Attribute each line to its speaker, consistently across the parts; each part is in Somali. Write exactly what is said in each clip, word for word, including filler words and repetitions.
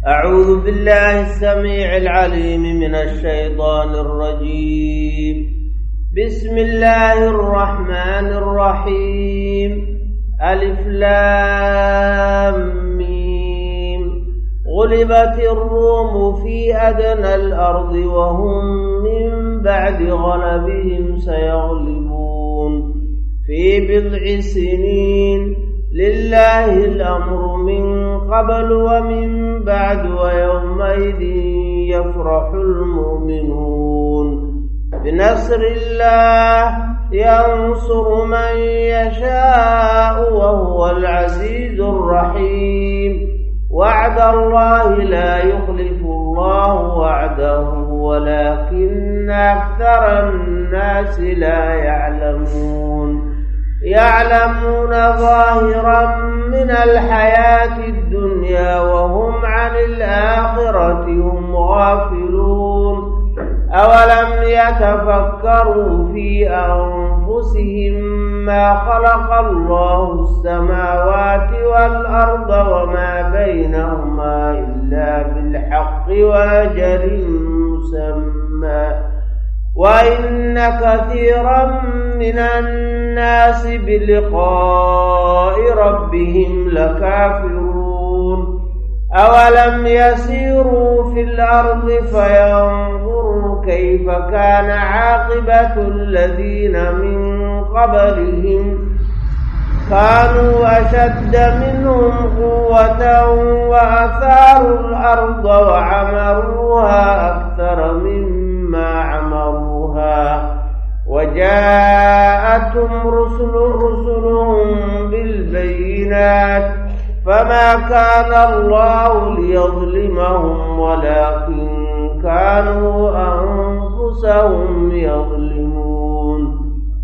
Speaker 1: أعوذ بالله السميع العليم من الشيطان الرجيم. بسم الله الرحمن الرحيم. ألف لام ميم. غلبت الروم في أدنى الأرض وهم من بعد غلبهم سيغلبون في بضع سنين. لله الأمر من قبل ومن بعد ويومئذ يفرح المؤمنون. بنصر الله ينصر من يشاء وهو العزيز الرحيم. وعد الله لا يخلف الله وعده ولكن أكثر الناس لا يعلمون. يعلمون ظاهرا من الحياة الدنيا وهم عن الآخرة هم غافلون. أولم يتفكروا في أنفسهم ما خلق الله السماوات والأرض وما بينهما إلا بالحق وأجل مسمى وإن كثيرا من الناس بلقاء ربهم لكافرون. أولم يسيروا في الأرض فينظروا كيف كان عاقبة الذين من قبلهم كانوا أشد منهم قوة وأثاروا الأرض وعمروها أكثر مما عمروها وجاءتهم رسل رسلهم بالبينات فما كان الله ليظلمهم ولكن كانوا أنفسهم يظلمون.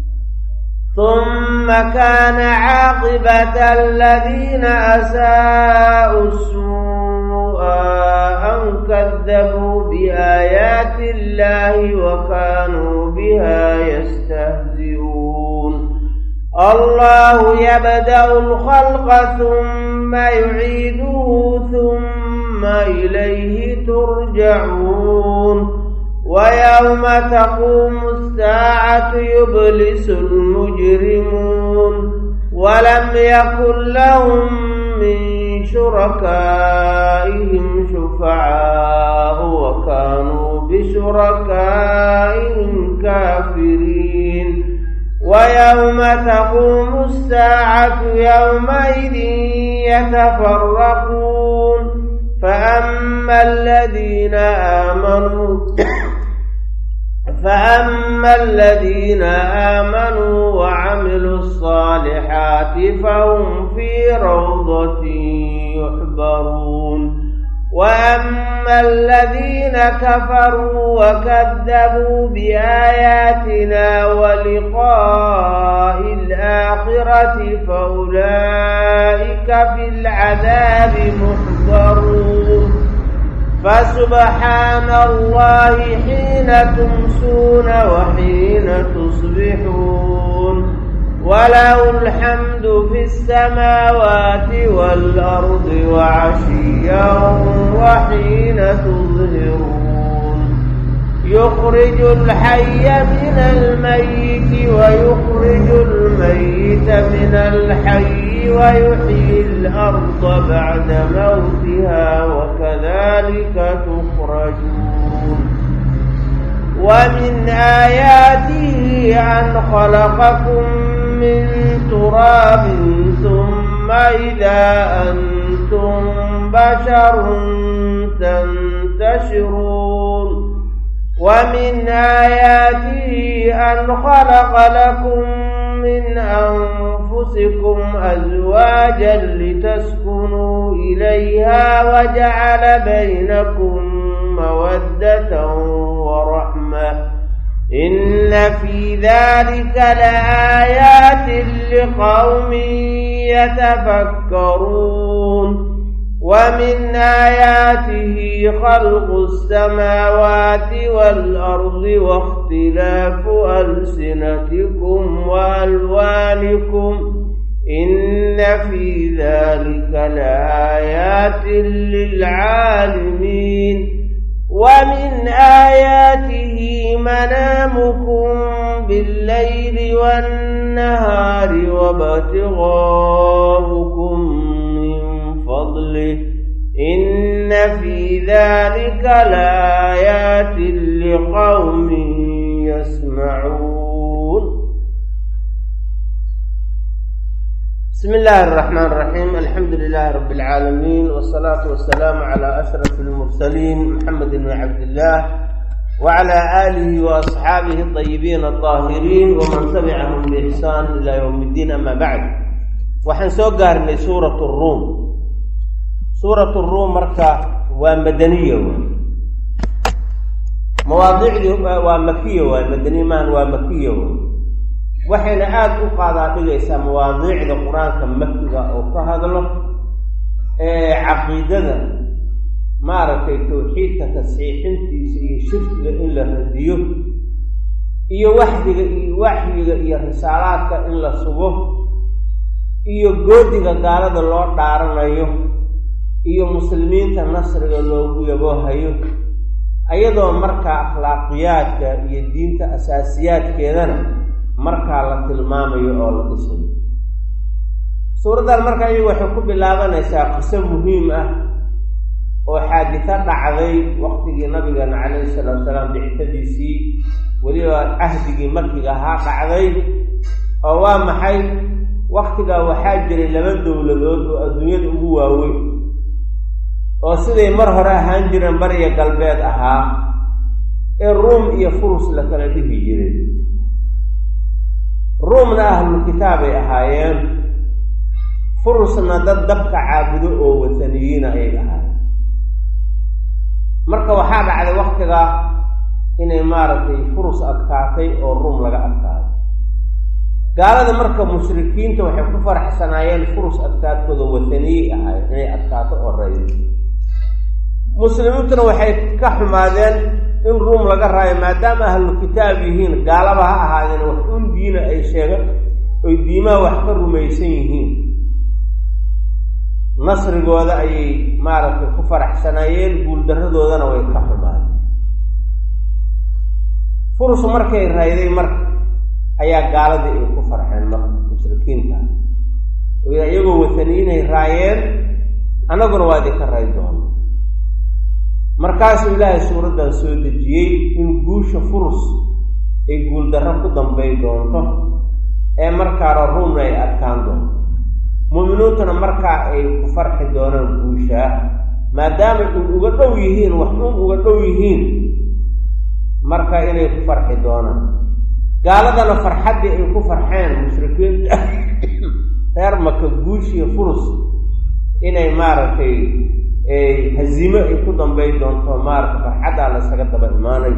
Speaker 1: ثم كان عاقبة الذين أساءوا السوء أن كذبوا بآيات الله وكانوا بها يستهزئون. الله يبدأ الخلق ثم يعيده ثم إليه ترجعون. ويوم تقوم الساعة يبلس المجرمون ولم يكن لهم من شركائهم شفعاء وكانوا بشركائهم كافرين. ويوم تقوم الساعة يومئذ يتفرقون فأما الذين آمنوا فأما الذين آمنوا وعملوا الصالحات فهم في روضة يحبرون. وأما الذين كفروا وكذبوا بآياتنا ولقاء الآخرة فأولئك في العذاب محضرون. فسبحان الله حين تمسون وحين تصبحون وله الحمد في السماوات والأرض وعشيا وحين تظهرون. يخرج الحي من الميت ويخرج الميت من الحي ويحيي الأرض بعد موتها وكذلك تخرجون. ومن آياته أن خلقكم من تراب ثم إذا أنتم بشر تنتشرون. ومن آياته أن خلق لكم من أنفسكم أزواجا لتسكنوا إليها وجعل بينكم مودة ورحمة إن في ذلك لآيات لقوم يتفكرون. ومن آياته خلق السماوات والأرض واختلاف ألسنتكم وألوانكم إن في ذلك لآيات للعالمين ومن آياته منامكم بالليل والنهار وابتغاؤكم من فضله إن في ذلك لآيات لقوم يسمعون. بسم الله الرحمن الرحيم. الحمد لله رب العالمين، والصلاة والسلام على أشرف المرسلين محمد بن عبد الله وعلى آله وأصحابه الطيبين الطاهرين ومن تبعهم بإحسان إلى يوم الدين. أما بعد، وحن سوقار لسورة الروم. سورة الروم مركة ومدنية، مواضيع ومكية ومدنية مان ومكية، وحين عاد أقاضى بليس مواضيع القرآن كمكية أو كهذا عقيدة معركة توحيد كتصحيح في شرك إلا هديه إيه وحدك إيه وحدك إيه رسالاتك إلا صبه إيه جودك قالد الله دارنا إيه إيه مسلمين تنصر الله يبوها إيه أيضا مركة أخلاقيات إيه الدين أساسيات كذا مركة على تلمام إيه أول قسم. سورة المركة إيه وحكم بالله نساء قسم مهمة وحادثة دعوي وقت النبي عليه الصلاة والسلام بعثديسي ولي عهد مكة ها دعوي أو محي وقت وحاجر لمن دولدود الدنيا الأبوة وي وسيدي مرهرة هنجر برية قلبات أها الروم يفرس لك لديه جريد. روم أهل الكتاب أهايان فرسنا ضدك عابدوا وثنيين أي أهايان. marka waxaa dhacday waqtiga inay maaragtay furus adkaatay oo Room laga adkaaday. gaalada marka mushrikiinta waxay ku faraxsanaayeen furus adkaadkooda wadaniyi ahay inay adkaato oo reeyay. muslimiintuna waxay ka xumaadeen in Room laga raayo maadaama ahlul kitaab yihiin, gaalaba ha ahaadeen wax un diina ay sheegaan oo diimaha wax ka rumaysan yihiin. nasrigooda ayay maaragtay ku faraxsanaayeen, guuldarradoodana way ka xumaadeen. furus markay raayday marka ayaa gaaladii ay ku farxeen marka mushrikiinta oo iyagoo wataniinay raayeen, annaguna waa idinka raay doona. markaasuu ilaahay suuraddan soo dejiyey in guusha furus ay guuldarro ku dambay doonto ee markaana Ruumna ay adkaan doonto. mu'miniintuna markaa ay ku farxi doonaan guusha maadaama ay uga dhow yihiin wax uun uga dhow yihiin marka inay ku farxi doonaan. gaaladana farxaddii ay ku farxeen mushrikiinta reer Maka guushiya furus inay maaragtay haziimo ay ku dambay doonto maaragtay farxaddaa la isaga daba imaanay.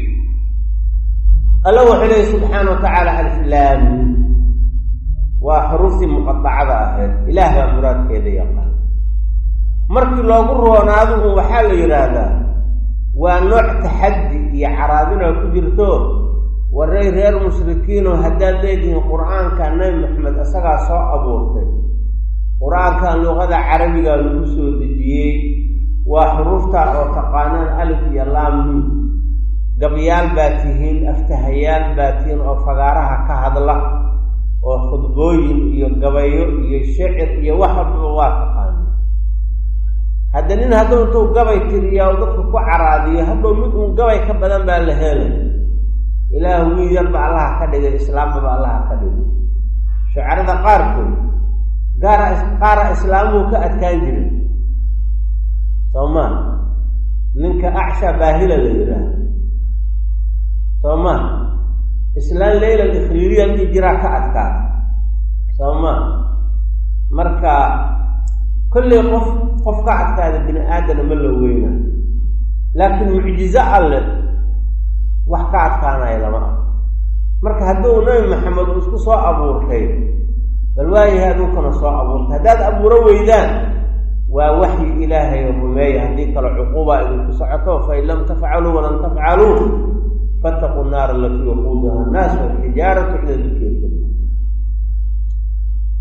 Speaker 1: alla wuxuu leeyahay subxaana wa tacaala alif laam وحروف مقطعة أهل إله مراد كذا يقال مركي لو قروا نادو وحال يرادا ونوع تحدي يعرضنا كبيرتو والرأي غير مشركين وهداد ليدهم القرآن كان نبي محمد أسقى صاء أبوه القرآن كان لغة عربية لبسو دجيه وحروفها وتقانان ألف يلام قبيال باتيهين أفتهيال باتين وفقارها كهذا الله وخطبوين iyo gabayo iyo shicir iyo wax walba waa taqaan. hadda nin haduu tuu gabay tiriyo dadku ku caraadiyo haduu mid uu gabay ka badan baa la helay. ilaahu wiidan ba Allah ka dhigay, islaamka ba Allah ka dhigay. shucarada qaarkood gaara qaara islaamu ka adkaan jiray. Soomaa ninka acsha baahila la yiraahdo Soomaa إسلام ليلة الإخليرية الإجراء كأذكار سوما مركا كل قف قف كأذكار ابن آدم ملوينا، لكن معجزة الله وحكات كان إلى ما مركا هدو نبي محمد وسكو صاع أبو الخير بالواي هدو كان صاع أبو هداد أبو رويدان ووحي إلهي الرمي هديك العقوبة إذا تسعته فإن لم تفعلوا ولن تفعلوا فاتقوا النار التي وقودها الناس والحجارة إلى الكافرين.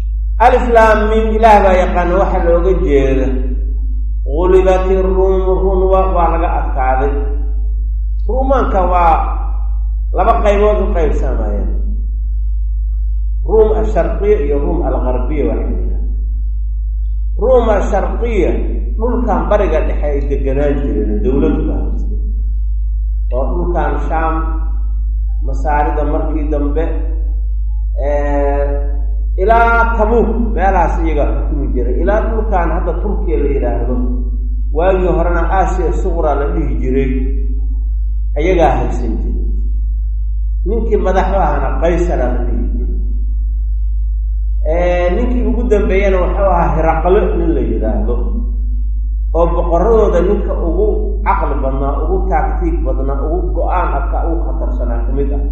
Speaker 1: alif laam mim ilaah baa yaqaana waxa looga jeeda gulibati ruum ruum waa laga adkaaday ruumaanka waa laba qaybood u qaybsamayeen ruum asharqiya iyo ruum algarbiya waxaa ruum asharqiya dhulkan bariga dhexe ay deganaan jireen dowladdu ka haystay oo dhulkan shaam masaarida markii dambe ilaa tabuuk meelahaas iyaga xukumi jiray ilaa dhulkan hadda turkiya la yidhaahdo waagii horena aasiya suqra la dhihi jiray ayagaa haysan jiray ninkii madaxda ahana qaysara la dhihi jiray ninkii ugu dambeeyana wuxuu ahaa hiraqlo nin la yidhaahdo oo boqoradooda ninka ugu caqli badnaa ugu taagtiig badnaa ugu go-aan adka ugu khatarsanaa ka mid ah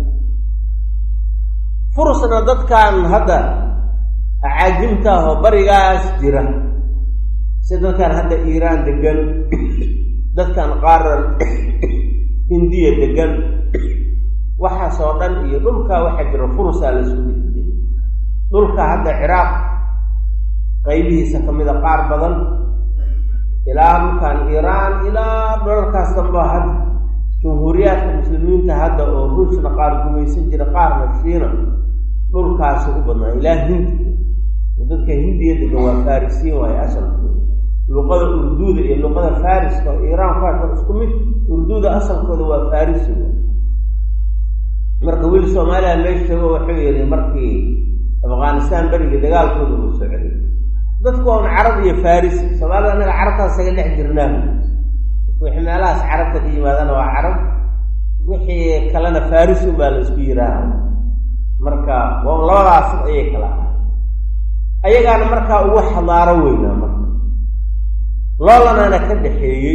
Speaker 1: furusna dadkan hadda acaajimta ah oo barigaas jira si dadkan hadda iiraan degan dadkan qaaran hindiya degan waxaas oo dhan iyo dhulkaa waxaa jira furusaa la isku dhigi jiray dhulka hadda ciraaq qaybihiisa ka mida qaar badan ilaa dhulkan iiraan ilaa dholalkaas damba hadda jumhuuriyaadka muslimiinta hadda oo ruushna qaar gumaysan jira qaarna shiina dhulkaasi u badnaa ilaa hindi dadka hindiya degan waa farisiin waaye asalkooda luqada urduuda iyo luqada fariska oo iiraan ku hasho isku mid urduuda asalkooda waa farisiga marka wiil soomaaliya meesha joogo wuxuu yidhi markii afghanistaan berigii dagaalkooda uu socday dadku oon carab iyo farisi soomaalida annaga carabtaas isaga dhex jirnaa wixii meelahaas carabta ka yimaadana waa carab wixii kalena farisi baa la isku yidhaaha marka waa labadaas ayay kala ahay ayagaana markaa ugu xadaaro weynaa marka loolanaana ka dhaxeeyey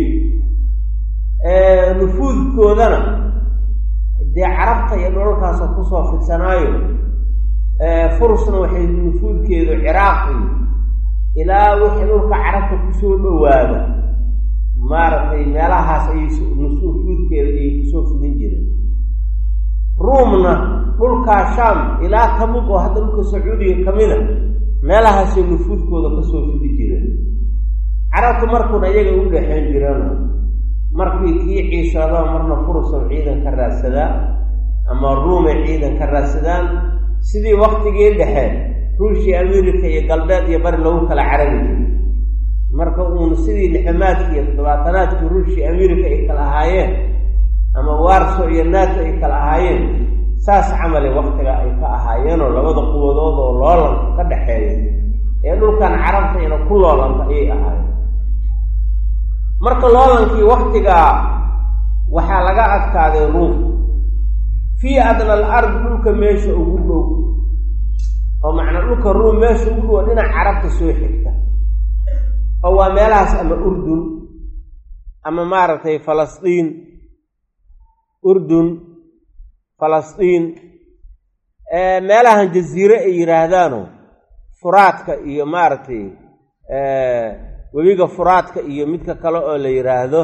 Speaker 1: nufuudkoodana dee carabta iyo dholalkaasoo kusoo fidsanaayo furusna waxay nufuudkeedu ciraaqi ilaa wixii dhulka carabta kusoo dhowaada maaragtay meelahaas ayay nufuudkeeda ayay kusoo fidin jireen ruumna dhulkaa shaam ilaa tabuq oo hadda dhulka sacuudiga ka mida meelahaasay nufuudkooda kasoo fidi jireen carabtu markuuna iyaga u dhexayn jireen markii kii ciishoodaa marna furusow ciidan ka raadsadaa ama ruumay ciidan ka raadsadaan sidii waktigii dhexe ruushia america iyo galbeed iyo bari lagu kala carabi jiray marka uun sidii lixamaadkii iyo toddobaatanaadkii ruushia america ay kala ahaayeen ama warso iyo nato ay kala ahaayeen saas camale waktiga ay ka ahaayeenoo labada quwadood oo loolanka ka dhaxeeya ee dhulkan carabta ina ku loolanta ayay ahaayeen marka loolankii waktigaa waxaa laga adkaaday ruum fii adna al ard dhulka meesha ugu dhow oo macnaa dhulka ruum meesha ugu dhow dhinac carabta soo xigta oo waa meelahaas ama urdun ama maaragtay falastiin urdun falastiin meelahan jaziire ay yidhaahdaano furaadka iyo maaragtay webiga furaadka iyo midka kale oo la yidhaahdo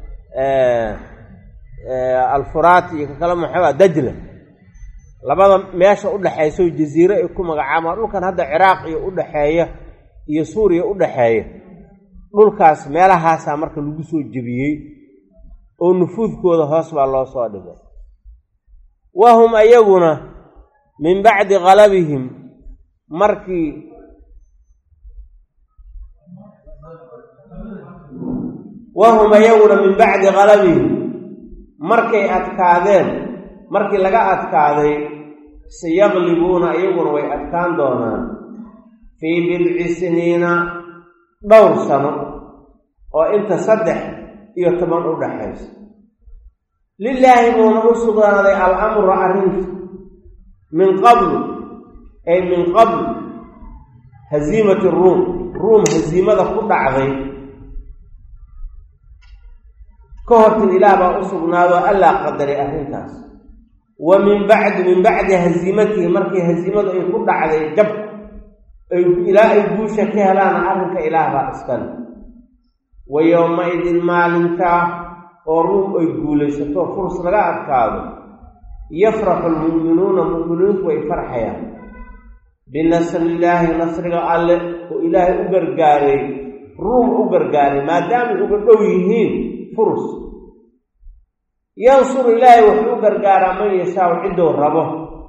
Speaker 1: alfuraat iyo ka kale maxaa dajla labada meesha u dhaxayso jaziire ay ku magacaabaan dhulkan hadda ciraaq iyo u dhaxeeya iyo suuriya u dhaxeeya dhulkaas meelahaasaa marka lagu soo jebiyey oo nufuudkooda hoos baa loo soo dhigay wahum ayaguna min bacdi qalabihim markii wahum ayaguna min bacdi qalabihim markay adkaadeen markii laga adkaaday sayaqlibuuna iyaguna way adkaan doonaan fii bidci siniina dhowr sano oo inta saddex iyo toban u dhaxayso lilaahi buuna u sugnaaday al-amru arrinta min qabl ay min qabl haziimati ruum ruum haziimada ku dhacday ka hortin ilaah baa u sugnaado allaa qadaray arrintaas wa min bacdi min bacdi haziimatihi markii haziimadu ay ku dhacday jab ay ilaa ay guusha ka helaana arrinka ilaah baa iskale wa yowma-idin maalintaa oo ruum ay guulaysato furs laga adkaado yafraxu lmu'minuuna mu'miniintu way farxayaan binasrillaahi nasriga alle oo ilaahay u gargaaray ruum u gargaaray maadaamay uga dhow yihiin furus yansur ilaahay wuxuu u gargaaraa man yashaa ciddou rabo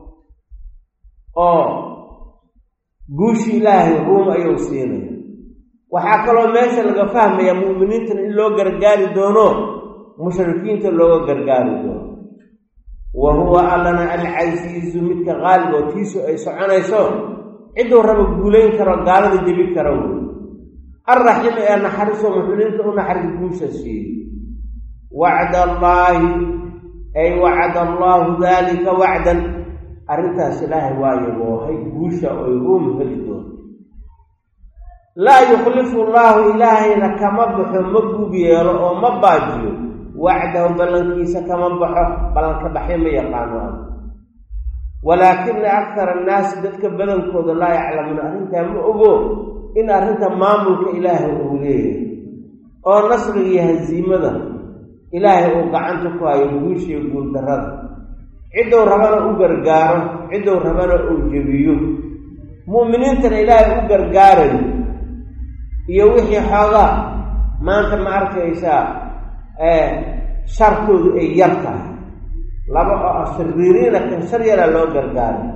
Speaker 1: oo guushi ilaahay ruum ayuu siinaya waxaa kaloo meesha laga fahmaya mu'miniintana in loo gargaari doono mushrikiinta looga gargaari doono wa huwa allana alcasiizu midka qaalib oo tiisu ay soconayso cidduu rabo guulayn karo gaalada jebi karo wey alraxiim ee naxariisoo mu'miniinta u naxariis guusha siiyey wacda allaahi ay wacada allaahu daalika wacdan arrintaas ilaahay waa yaboohay guusha oy ruum heli doonto laa yukhlifu allaahu ilaahayna kama baxo ma guub yeelo oo ma baajiyo wacdahu ballankiisa kama baxo ballanka baxyo ma yaqaano a walaakina akthara annaasi dadka badankooda laa yaclamuuna arrintaa ma ogo in arrinta maamulka ilaahay uu leeyahay oo nasriga iyo hasiimada ilaahay uu gacanta ku hayo guushiyo guuldarrada ciddou rabana u gargaaro ciddou rabana uu jebiyo mu'miniintana ilaahay u gargaarayo iyo wixii xoogaa maanta ma arkaysaa shartoodu ay yar tahay laba oo shariiriina kan shar yaraa loo gargaaray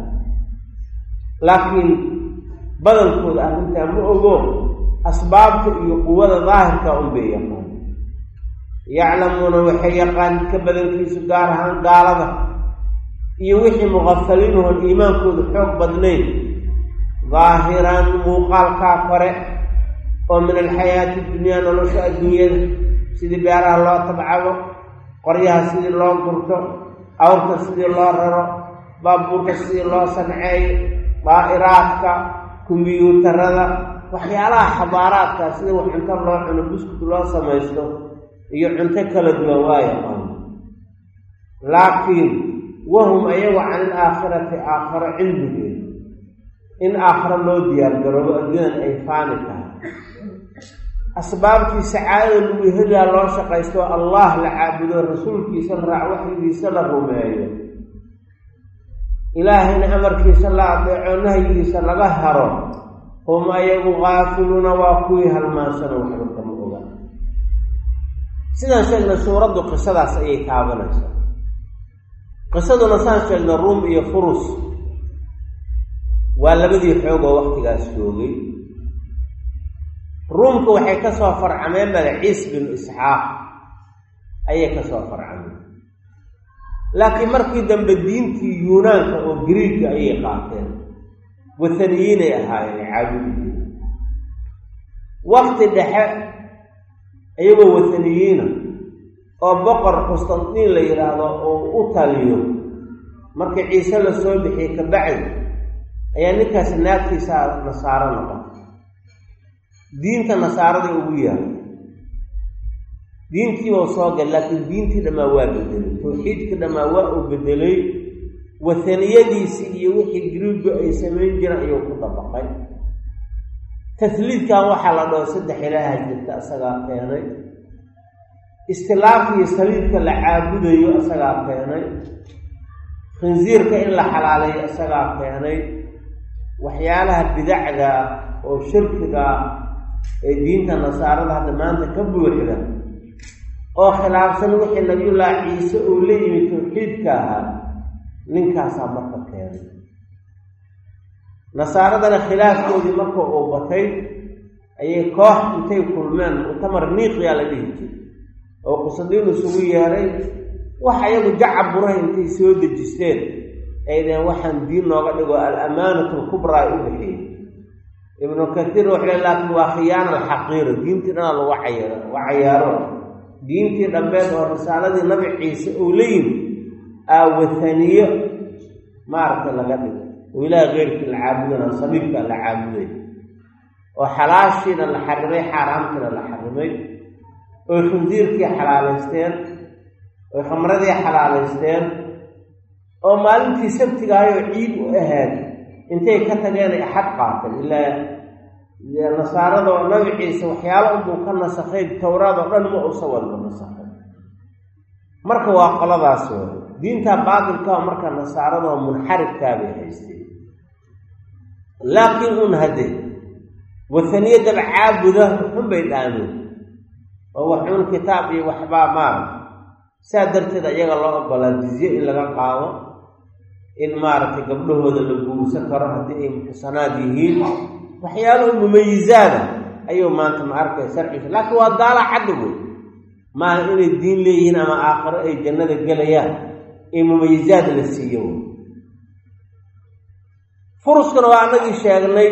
Speaker 1: laakiin badankooda arrintaa ma ogo asbaabta iyo quwada daahirka unbay yaqaan yaclamuuna waxay yaqaan ka badankiisu gaar ahaan gaalada iyo wixii muqafaliinuhon iimaankooda xoog badnayn daahiran muuqaalkaa kore oo min alxayaati dunyaa nolosha adduunyada sidii beeraha loo tabcado qoryaha sidii loo gurto awrta sidii loo raro baabuurka sidii loo sanceeyo daa'iraadka kumbiyuutarada waxyaalaha xabaaraadka sida wax cunto loo cuno buskut loo samaysto iyo cunto kala duwan waa yaqaan laakiin wahum ayagu can ilaakhirati aakharo cilmigeed in aakhiro loo diyaargaroobo adduunan ay faani tahay asbaabtii sacaadada lagu heliyaa loo shaqaysto allah la caabudo rasuulkiisa la raac waxyigiisa la rumeeyo ilaahayna amarkiisa la adeeco nahyigiisa laga haro hum ayagu qaafiluuna waa kuwii halmaansano waxba kama oga sidaan sheegna suuraddu qisadaas ayay taabanaysaa qisaduna saan sheegna ruum iyo furus waa labadii xoog oo waktigaas joogay ruumka waxay ka soo farcameen magaciis binu isxaaq ayay ka soo farcameen laakiin markii dambe diintii yuunaanka oo griigga ayay qaateen wathaniyiinay ahaayeen caabudiin wakti dhexe iyagoo wathaniyiina oo boqor qustantiin la yidhaahdo oo u taliyo markii ciise la soo bixiyey kabacdi ayaa ninkaas naagtiisa nasaaro noqon diinta nasaaraday ugu yahay diintiibau soo gal laakiin diintii dhammaa waa bedelay tawxiidkii dhammaa waa uu bedelay wathaniyadiisii iyo wixii griigu ay samayn jireen ayuu ku dabaqay tasliidkan waxaa la dhaho saddex ilaaha jirta isagaa keenay istilaafka iyo saliidka la caabudayo isagaa keenay khinsiirka in la xalaaleeyo isagaa keenay waxyaalaha bidacda oo shirkiga ee diinta nasaarada hadda maanta ka buuxda oo khilaafsan wixii nabiyullaahi ciise uu la yimid tawxiidka ahaa ninkaasaa marka keenay nasaaradana khilaafkoodii marka uu batay ayay koox intay kulmeen mu'tamar niiqiyaa la dhihi jiray oo qusadiin isugu yeeray wax ayagu jacab buraha intay soo dejisteen ay dhaheen waxaan diin nooga dhigo al-amaanatu alkubraa u bixiyey ibnu katiir wuxuu le laakiin waa khiyaana alxaqiira diintii dhanaa lagu cayaaro waa cayaaro diintii dhambeed oo risaaladii nabi ciise uu la yimi aa wathaniyo maaragtay laga dhigo oo ilaah keyrkii la caabudana saliibka la caabuday oo xalaashiina la xarimay xaaraamtiina la xarimay oo khinsiirkii xalaalaysteen oo khamradii xalaalaysteen oo maalintii sabtigaayoo ciid u ahayd intay ka tageen ay axad qaateen ilaa nasaarada oo nabi ciise waxyaalo unbuu ka nasakhay towraad oo dhan ma uusa walba nasakhay marka waa qoladaas way diinta baatilka marka nasaarada oo munxarifkaa bay haysteen laakiin un hadde wataniyadaba caabuda xun bay dhaamin oo waxuun kitaab iyo waxbaa maara saa darteed ayaga loo ogolaa jizye in laga qaado in maaragtay gabdhahooda la guursan karo haddii ay muxsanaad yihiin waxyaalaha mumayizaada ayuu maanta ma arkay sharciisa laakiin waa gaala caddi wey maaha inay diin leeyihiin ama aakhiro ay jannada gelayaan ee mumayizaad la siiyo wey furuskana waa annagii sheegnay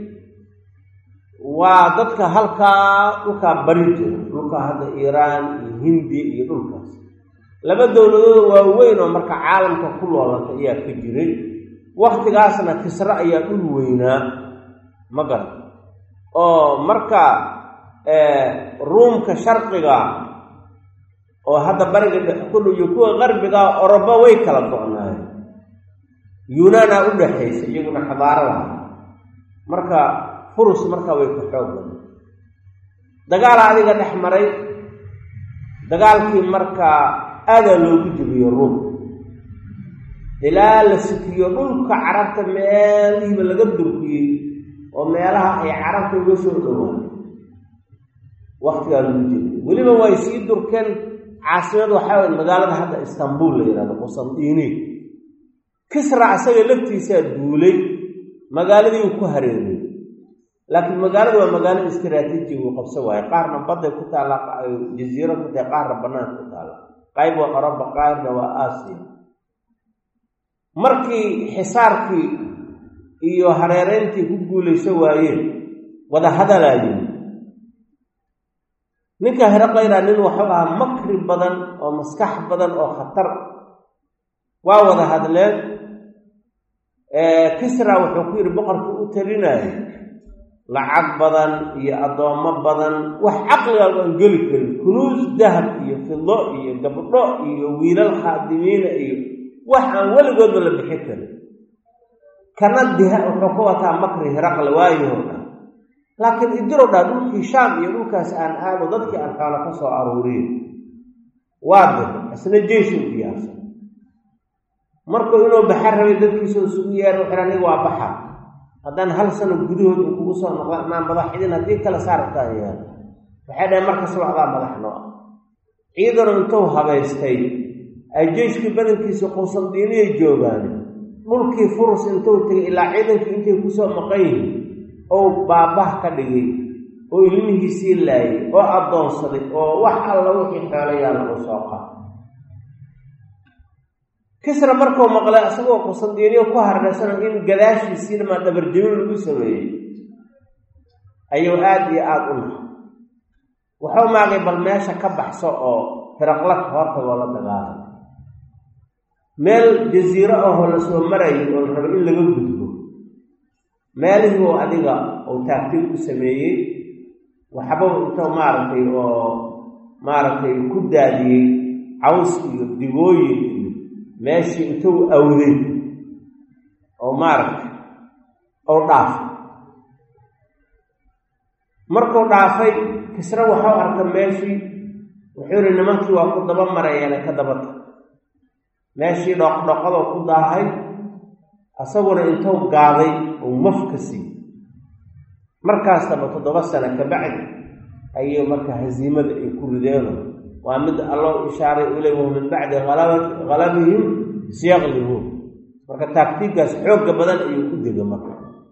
Speaker 1: waa dadka halkaa dhulkaa bari jira dhulkaa hadda iiraan iyo hindiya iyo dhulkaas laba dowladooda waaweyn oo marka caalamka ku loolanta ayaa ka jiray waktigaasna kisre ayaa dhul weynaa ma garan oo marka ruumka sharqiga oo hadda bariga dhex ku dhow iyo kuwa qarbiga oroba way kala go'naayeen yunaana u dhaxaysa iyaguna xadaaro lahaa marka furus markaa way ku xoog badan dagaala adiga dhex maray dagaalkii markaa aadaa loogu jibiyo ruum ilaa la sikiyo dhulka carabta meelihiiba laga durkiyey oo meelaha ay carabta uga soo dhowaan waktigaa lagu jibiyo weliba way sii durkeen caasimad waxaa way magaalada hadda istanbul la yidhahdo qusandiini kisra isaga laftiisaa duulay magaaladii uu ku hareeray laakiin magaalada waa magaalo istiraatiiji uu qabso waayo qaarna badday ku taalla jaziiro ku tahay qaarna bannaan ku taalla qayb waa oroba qaarna waa aasiya markii xisaarkii iyo hareereyntii ku guulayso waayeen wada hadalaayeen ninka heraqayraa nin waxuu ahaa makri badan oo maskax badan oo khatar waa wada hadleen kisra wuxuu ku yidhi boqorkii u talinaya lacag badan iyo addoommo badan wax caqligaagu aan geli karin kunuus dahab iyo fido iyo gabdho iyo wiilal khaadimiina iyo wax aan weligoodba la bixin karin kana diha wuxuu ka wataa makri heraqle waayoo dhan laakiin idirow dhaa dhulkii shaam iyo dhulkaas aan aado dadkii aan xoolo ka soo aruuriyo waa dir isna jeyshu diyaarsan markuu inuu baxar rabay dadkiisoo isugu yeer wuxuu aniga waa baxa haddaan hal sano gudahood uu kugu soo noqda inaan madaxidin haddii kale saartaa yaal waxay dhahay markasta waxdaa madax noo ah ciidanu intuu habaystay ay jeyskii badankiisa qusandiiniyay joogaan dhulkii furus intuu tegay ilaa ciidankii intay kusoo maqan yihiin oo baabah ka dhigay oo ilmihiisii laayay oo addoonsaday oo wax alla wixii xoolayaa lagu soo qaado kisra markuu maqlay isagoo qusandiiniyo ku hareersana in gadaashiisii dhamaa dhabarjabin lagu sameeyey ayuu aada iyo aada u nahay wuxuu maagay bal meesha ka baxso oo hiraqla ka horta loola dagaalamo meel jasiiro ahoo la soo marayay oo la rabo in laga gudbo meelihii oo adiga uu taagtiig ku sameeyey waxba intuu maaragtay oo maaragtay ku daadiyey caws iyo digooyin iyo meeshii intuu awday oo maaragtay oo dhaafay markuu dhaafay kisra waxuu arka meeshii wuxuu yihi nimankii waa ku daba marayeene ka dabata meeshii dhoqdhoqadoo ku daahay asaguna intuu gaaday uu mafka siiyey markaastaba toddoba sano kabacdi ayay marka hasiimada ay ku rideeno waa mid allo ishaaray u leey min bacdi halabihim siyaqlibuun marka taagtiiggaas xoogga badan ayuu ku dega marka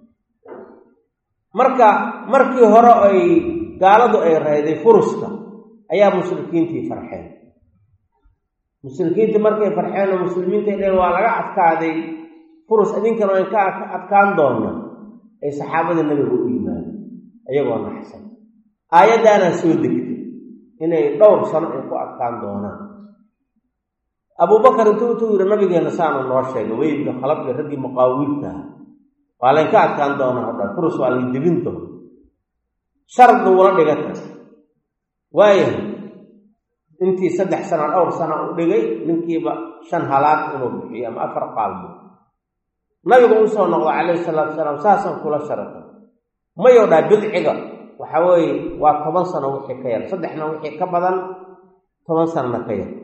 Speaker 1: marka markii hore ay gaaladu ay rayday furuska ayaa mushrikiintii farxeen mushrikiintii markay farxeen oo muslimiinta dheen waa laga adkaaday furus idinkana waan ka adkaan doona ay saxaabada nabiga u yimaadeen ayagoo naxsan aayaddaana soo degtay inay dhowr sano ay ku adkaan doonaan abubakar intuu utuu yidhi nabigeena saanu noo sheegay weybka khalabka raggii muqaawiiltaha waa laynka adkaan doonaa o dhan furus waa layn debin doona shardi ula dhigata waayahay intii saddex sano dhowr sano u dhigay ninkiiba shan halaad inuu bixiyo ama afar qaalmo nabigu u soo noqdo calayhi salaatu wasalaam saasaan kula sharata mayou dhaa bidciga waxa weeye waa toban sano wixii ka yar saddexna wixii ka badan toban sanona ka yar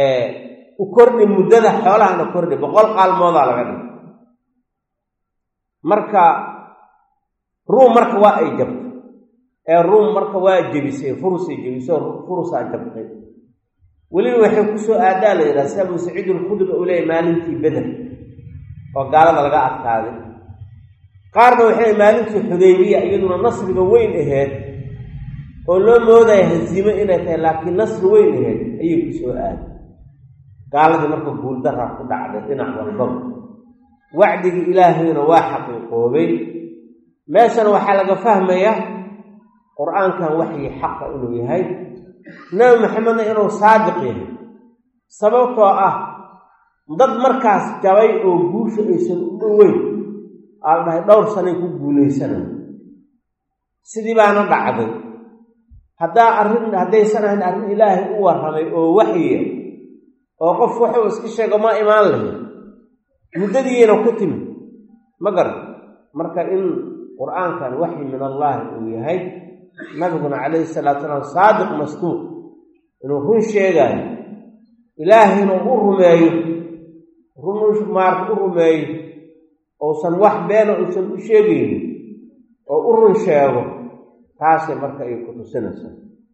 Speaker 1: u kordhi muddada xoolahana kordhi boqol qaalmoodaa laga dhigay marka ruum marka waa ay jabtay ee ruum marka waa jebisay furusay jebisay furusaa jabtay weliba waxay ku soo aadaa la yidhaha sida Abu Saciid al-Khudri uu leeyahay maalintii Badr oo gaalada laga adkaaday qaarna waxay maalintii Xudaybiya iyaduna nasriga weyn ahayd oo loo mooday hasiimo inay tahay laakiin nasri weyn ahayd ayay ku soo aaday gaaladii marka guul darra ku dhacday dhinac walba wacdiga ilaahayna waa xaqiiqoobay meeshana waxaa laga fahmayaa qur-aankan waxyi xaqa inuu yahay nabi maxamedna inuu saadiq yahay sababtoo ah dad markaas jabay oo guusha aysan u dhoweyn aal dhahay dhowr sanay ku guulaysanay sidii baana dhacday haddaa arrin haddaysan ahayn arrin ilaahay u warramay oo waxyiya oo qof wuxuu iska sheego ma imaan lahayn muddadiina ku timid ma garan marka in qur-aankan waxyi min allahi uu yahay nabiguna calayhi salaatu salaam saadiq masduuq inuu run sheegaayo ilaahayna u rumeeyo run maarka u rumeeyo uusan wax beena uusan u sheegaynin oo u run sheego taasay marka ay ku tusinaysaa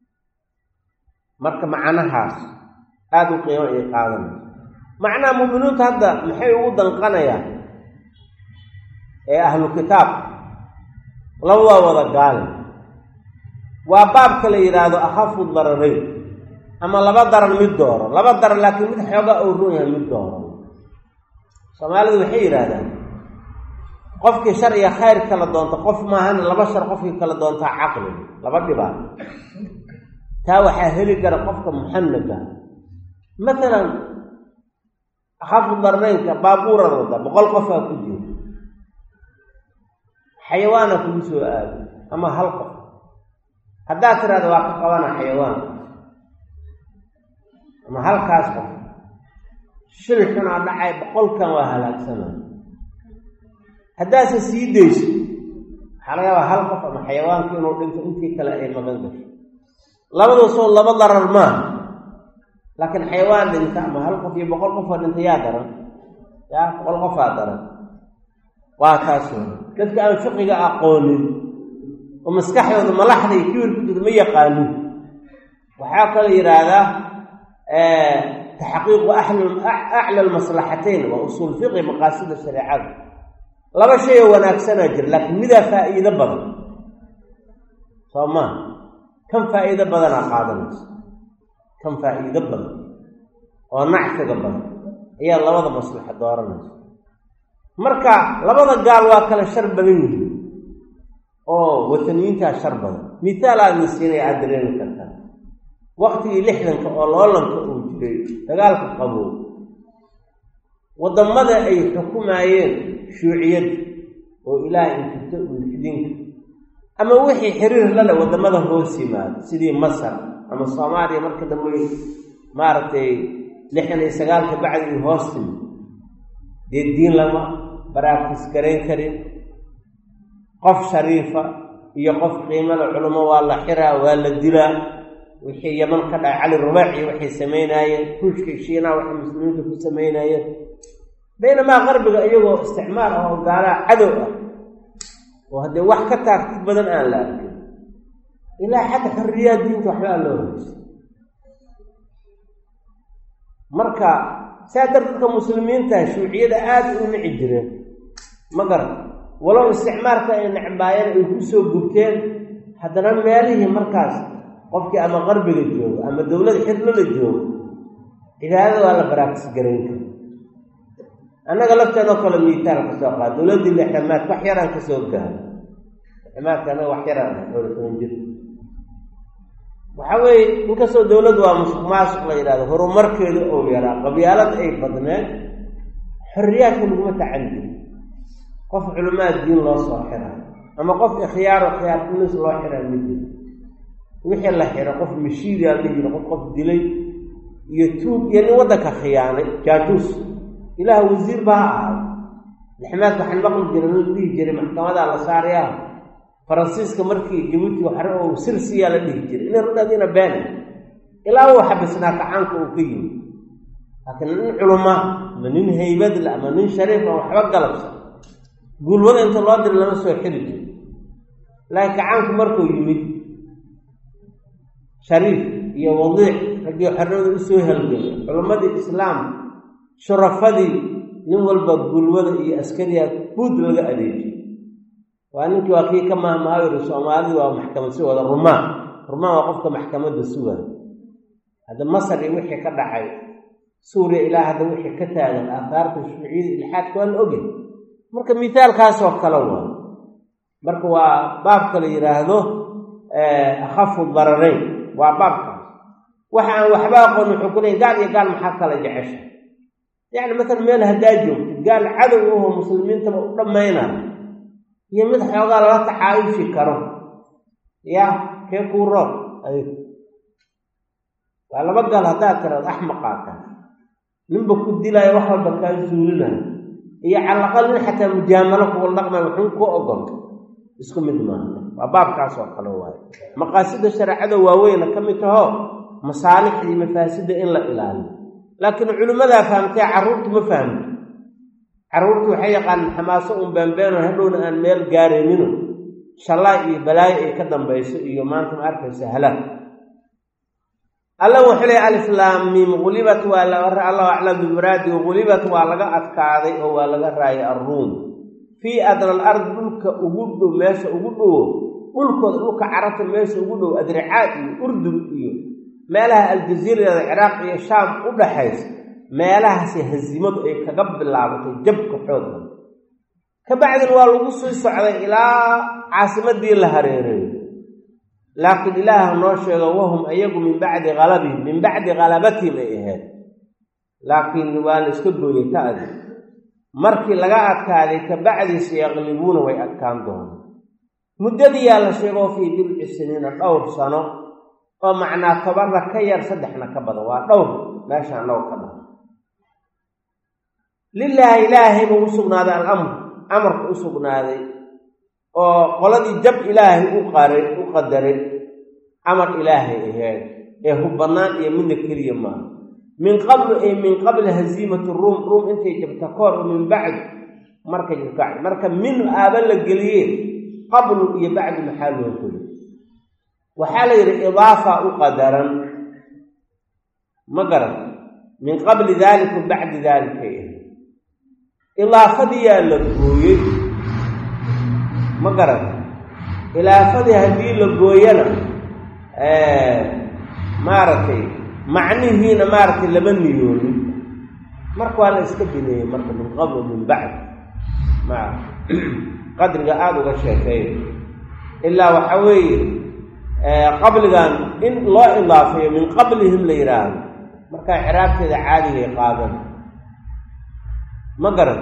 Speaker 1: marka macnahaas aada u qiimo ay qaadanaysa macnaha mu'miniinta hadda maxay ugu danqanayaan ee ahlu kitaab labada wada gaal waa baabka la yidhaahdo akhafu dararayn ama laba daran mid dooro laba daran laakiin mid xoogaa uu run yahay mid dooro soomaalidu waxay yidhaahdaan qofkii shar iyo khayr kala doonta qof maahan laba shar qofkii kala doontaa caqli laba dhibaato taa waxaa heli kara qofka muxanaga maalan akhafu dararaynka baabuurad wada boqol qofaa ku jiro xayawaana kugu soo aado ama hal qof haddaad tiraahdo waa ka qabana xayawaanka ama halkaas qof shilxunaa dhacay boqolkan waa halaagsana haddaase sii dayso waxaa laga yaabaa hal qof ama xayawaanka inuu dhinto intii kale ay magan gasho labadaasoo laba darar maaha laakiin xayawaan dhinta ama hal qof iyo boqol qofoo dhinta yaa daran yaa boqol qofaa daran waa taas dadka aan fiqiga aqoonin oo maskaxdooda malaxda iyo kibir ku jirta ma yaqaanin waxaa kala yidhaahdaa taxqiiqu acla almaslaxatayn waa usuul fiqi maqaasida shareecada laba shay oo wanaagsanaa jira laakiin midaa faa'iido badan soo maa kan faa'iido badanaa qaadanaysa kan faa'iido badan oo nacfiga badan ayaa labada maslaxa dooranaysa marka labada gaal waa kala shar badan yihiin oo wataniyiintaa shar badan mithaal aadna siinay aad dareemi kartaa waqtigii lixdanka oo loolanka uu jiray dagaalka qabow waddamada ay xukumaayeen shuuciyadda oo ilaah inkirto mulxidiinka ama wixii xiriir lale waddamada hoos yimaado sidii masar ama soomaaliya marka dambe maaragtay lixdan iyo sagaalka bacdigii hoos timid dee diin lama baraarkis garayn karin qof shariifa iyo qof qiimada culamo waa la xiraa waa la dilaa wixii yaman ka dhacay cali rubaaci waxay samaynaayeen ruushka shiinaa waxay muslimiinta ku samaynaayeen baynamaa qarbiga iyagoo isticmaal ah oo gaalaa cadow ah oo haddee wax ka taagtid badan aan la arkin ilaa xagga xorriyaad diinta waxbaa loo hoysay marka saa darteedka muslimiinta shuuciyada aada u nici jireen ma garan walow isticmaalka ay necbaayeen ay ku soo gubteen haddana meelihii markaas qofkii ama qarbiga joogo ama dowlad xidlo la joogo cibaadada waa la baraakis garayn kara annaga lafteenoo kale miitaal ka soo qaad dowladdii lixdamaad wax yaraan ka soo gaaro lixdamaadka annaga wax yaraan ah dhowr iyo toban jir waxa weeye inkastoo dowladdu waa musuq maasuq la yidhahdo horumarkeeda oo yaraa qabyaalad ay badneed xorriyaadka laguma tacandin qof culamaad diin loo soo xiraa ama qof ikhyaaro khiyaartinis loo xiraa ma jiro wixii la xiro qof mashiidaa la yiri qof qof dilay iyo tuug iyo nin waddanka khiyaanay jaajuus ilaah wasiir baa ahaay lixmaadka waxaan maqli jiray la dhihi jiray maxkamadaa la saarayaa faransiiska markii jabuuti waxre oo sirsiyaa la dhihi jiray ina rudhadina beena ilaa uu xabisnaa kacaanka uu ka yimi laakiin nin culama ama nin haybadle ama nin shariif oo waxba galabsan gulwada inta loo dir lama soo xiri jiro laakiin gacanku markuu yimid shariif iyo wadiic raggii xorriyada u soo halgamay culammadii islaam shurafadii nin walba gulwada iyo askariya guud laga adeejiyo waa ninkii waa kii ka maahmaayiri soomaalidu waa maxkamad si wada rumaan rumaan waa qofka maxkamadda sugan hadda masar iyo wixii ka dhacay suuriya ilaa hadda wixii ka taagan aahaarta shuuciyada ilxaadka waa la ogay marka mithaalkaasoo kale waa marka waa baabka la yidhaahdo akhafu dararayn waa baabkaas waxa aan waxba aqoon wuxuu ku leeyahay gaal iyo gaal maxaa kala jecesha yacni maalan meel haddaa joogtid gaal cadow ahoo muslimiintaba u dhammaynaa iyo mid xoogaa lala tacaayushi karo ya kee kuu roor adig waa laba gaal haddaad tiraad axmaqaata ninba ku dilaayo wax walba kaa suulinayo iyo calaqal nin xataa mujaamalo kuwal dhaqmay wuxuu ku ogol isku mid maaha waa baabkaas oo kale waayo maqaasida shareecada waaweyna ka mid taho masaalixda iyo mafaasida in la ilaaliyo laakiin culimmadaa fahamtay carruurtu ma fahamto carruurtu waxay yaqaanaan xamaaso un beenbeeno hadhowna aan meel gaaraynino shallaay iyo balaayo ay ka dambayso iyo maanta ma arkaysa halaag alla wuxuu leeyahay alif laam miim gulibat waa la allahu aclam bimuraadi gulibat waa laga adkaaday oo waa laga raayay arruum fii adna al ard dhulka ugu dhow meesha ugu dhowo dhulkooda dhulka carabta meesha ugu dhow adricaad iyo urdun iyo meelaha aljaziirada ciraaq iyo shaam u dhaxaysa meelahaasi hasiimadu ay kaga bilaabatay jabka xoogga ka bacdin waa lagu sii socday ilaa caasimadii la hareereeyo laakiin ilaah noo sheego wahum ayagu min bacdi qalabihim min bacdi qalabatihim ay ahayd laakiin waa la iska gooyay ta'di markii laga adkaaday ka bacdi sayaqlibuuna way adkaan doonaan muddadiyaa la sheego fii bidci siniina dhowr sano oo macnaa tobanna ka yar saddexna ka badan waa dhowr meeshaan dhowr ka badan lilaahi ilaahay buu u sugnaaday alamr amarka u sugnaaday oo qoladii jab ilaahay u qaray u qadaray amar ilaahay ahayd ee hubbannaan iyo midna keliya maaha min qablu ay min qabli haziimati ruum ruum intay jabta koor oo min bacdi markay jirkacay marka min aaba la geliye qablu iyo bacdi maxaa loo geli waxaa la yidhi idaafa u qadaran ma garan min qabli daalika bacdi daalika ahayd idaafadiyaa la gooyey ma garan ilaafadii haddii la gooyana maaragtay macnihiina maaragtay lama niyoonin marka waa la iska bineeyey marka min qabl min bacd ma qadriga aada uga sheekeeyo ilaa waxa weeye qabligan in loo idaafeeyo min qablihim la yidhaahdo markaa ciraabteeda caadigay qaadan ma garan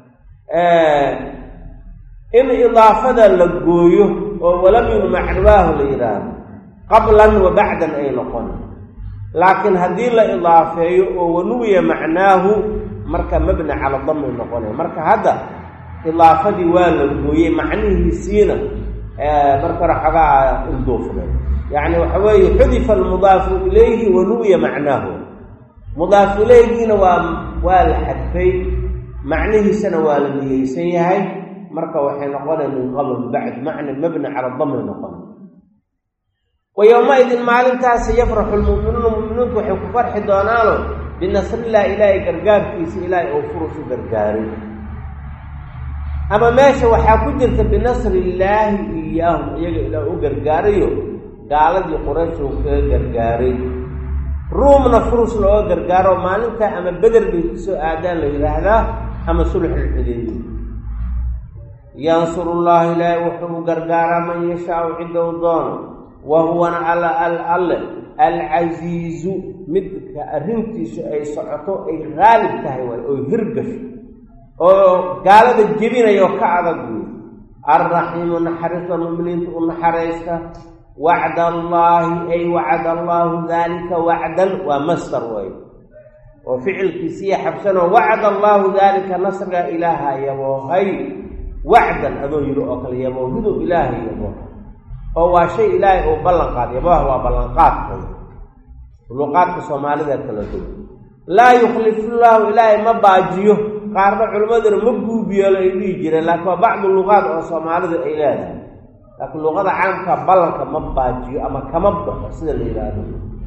Speaker 1: in idaafada la gooyo oo walam yumacnawaahu la yidhaahdo qablan wa bacdan ay noqon laakiin haddii la idaafeeyo oo wanuwiya macnaahu marka mabna cala dami noqonaya marka hadda idaafadii waa la gooyey macnihiisiina marka hore xogaa ilduufday yacni waxa weeye xudifa almudaafu ilayhi wanuwiya macnaahu mudaaf ilayhiina waa waa la xadfay macnihiisana waa la niyeysan yahay marka waxay noqonaya min qabl bacd macna mabna cala dami noqon wa yowmaidin maalintaasi yafraxu lmu'minuuna mu'miniintu waxay ku farxi doonaano binasrillahi ilaahay gargaarkiisa ilaahay oo furus u gargaaray ama meesha waxaa ku jirta binasri illaahi iyaahum iyaga ilaah u gargaarayo gaaladii quraysh uu kaga gargaaray ruumna furus looga gargaaro maalintaa ama beder bay kusoo aadaan la yidhaahdaa ama sulxulxudaybiya yansurullahi ilaahay wuxuu u gargaaraa man yashaau cidou doono wa huwana alla al alle alcasiizu midka arrintiisu ay socoto ay qaalib tahay waay oo hirgasho oo gaalada jebinayo ka adag wey alraxiimu naxariista muminiinta u naxariista wacda allaahi ay wacada allaahu daalika wacdan waa masdar way oo ficilkiisiiya xabsanoo wacada allaahu daalika nasriga ilaaha yaboohay wacdan adoo yidhi oo kale yaboohidu ilaahay yabooha oo waa shay ilaahay uu ballan qaad yabooha waa ballanqaadka luqaadka soomaalida kala duwan laa yukhlifu llaahu ilaahay ma baajiyo qaarna culimaduna ma guubiyeelo ay dhihi jireen laakiin waa bacdu luqaad oo soomaalidu ay leedahay laakiin luqada caamka ballanka ma baajiyo ama kama baxo sida la yidhaahdo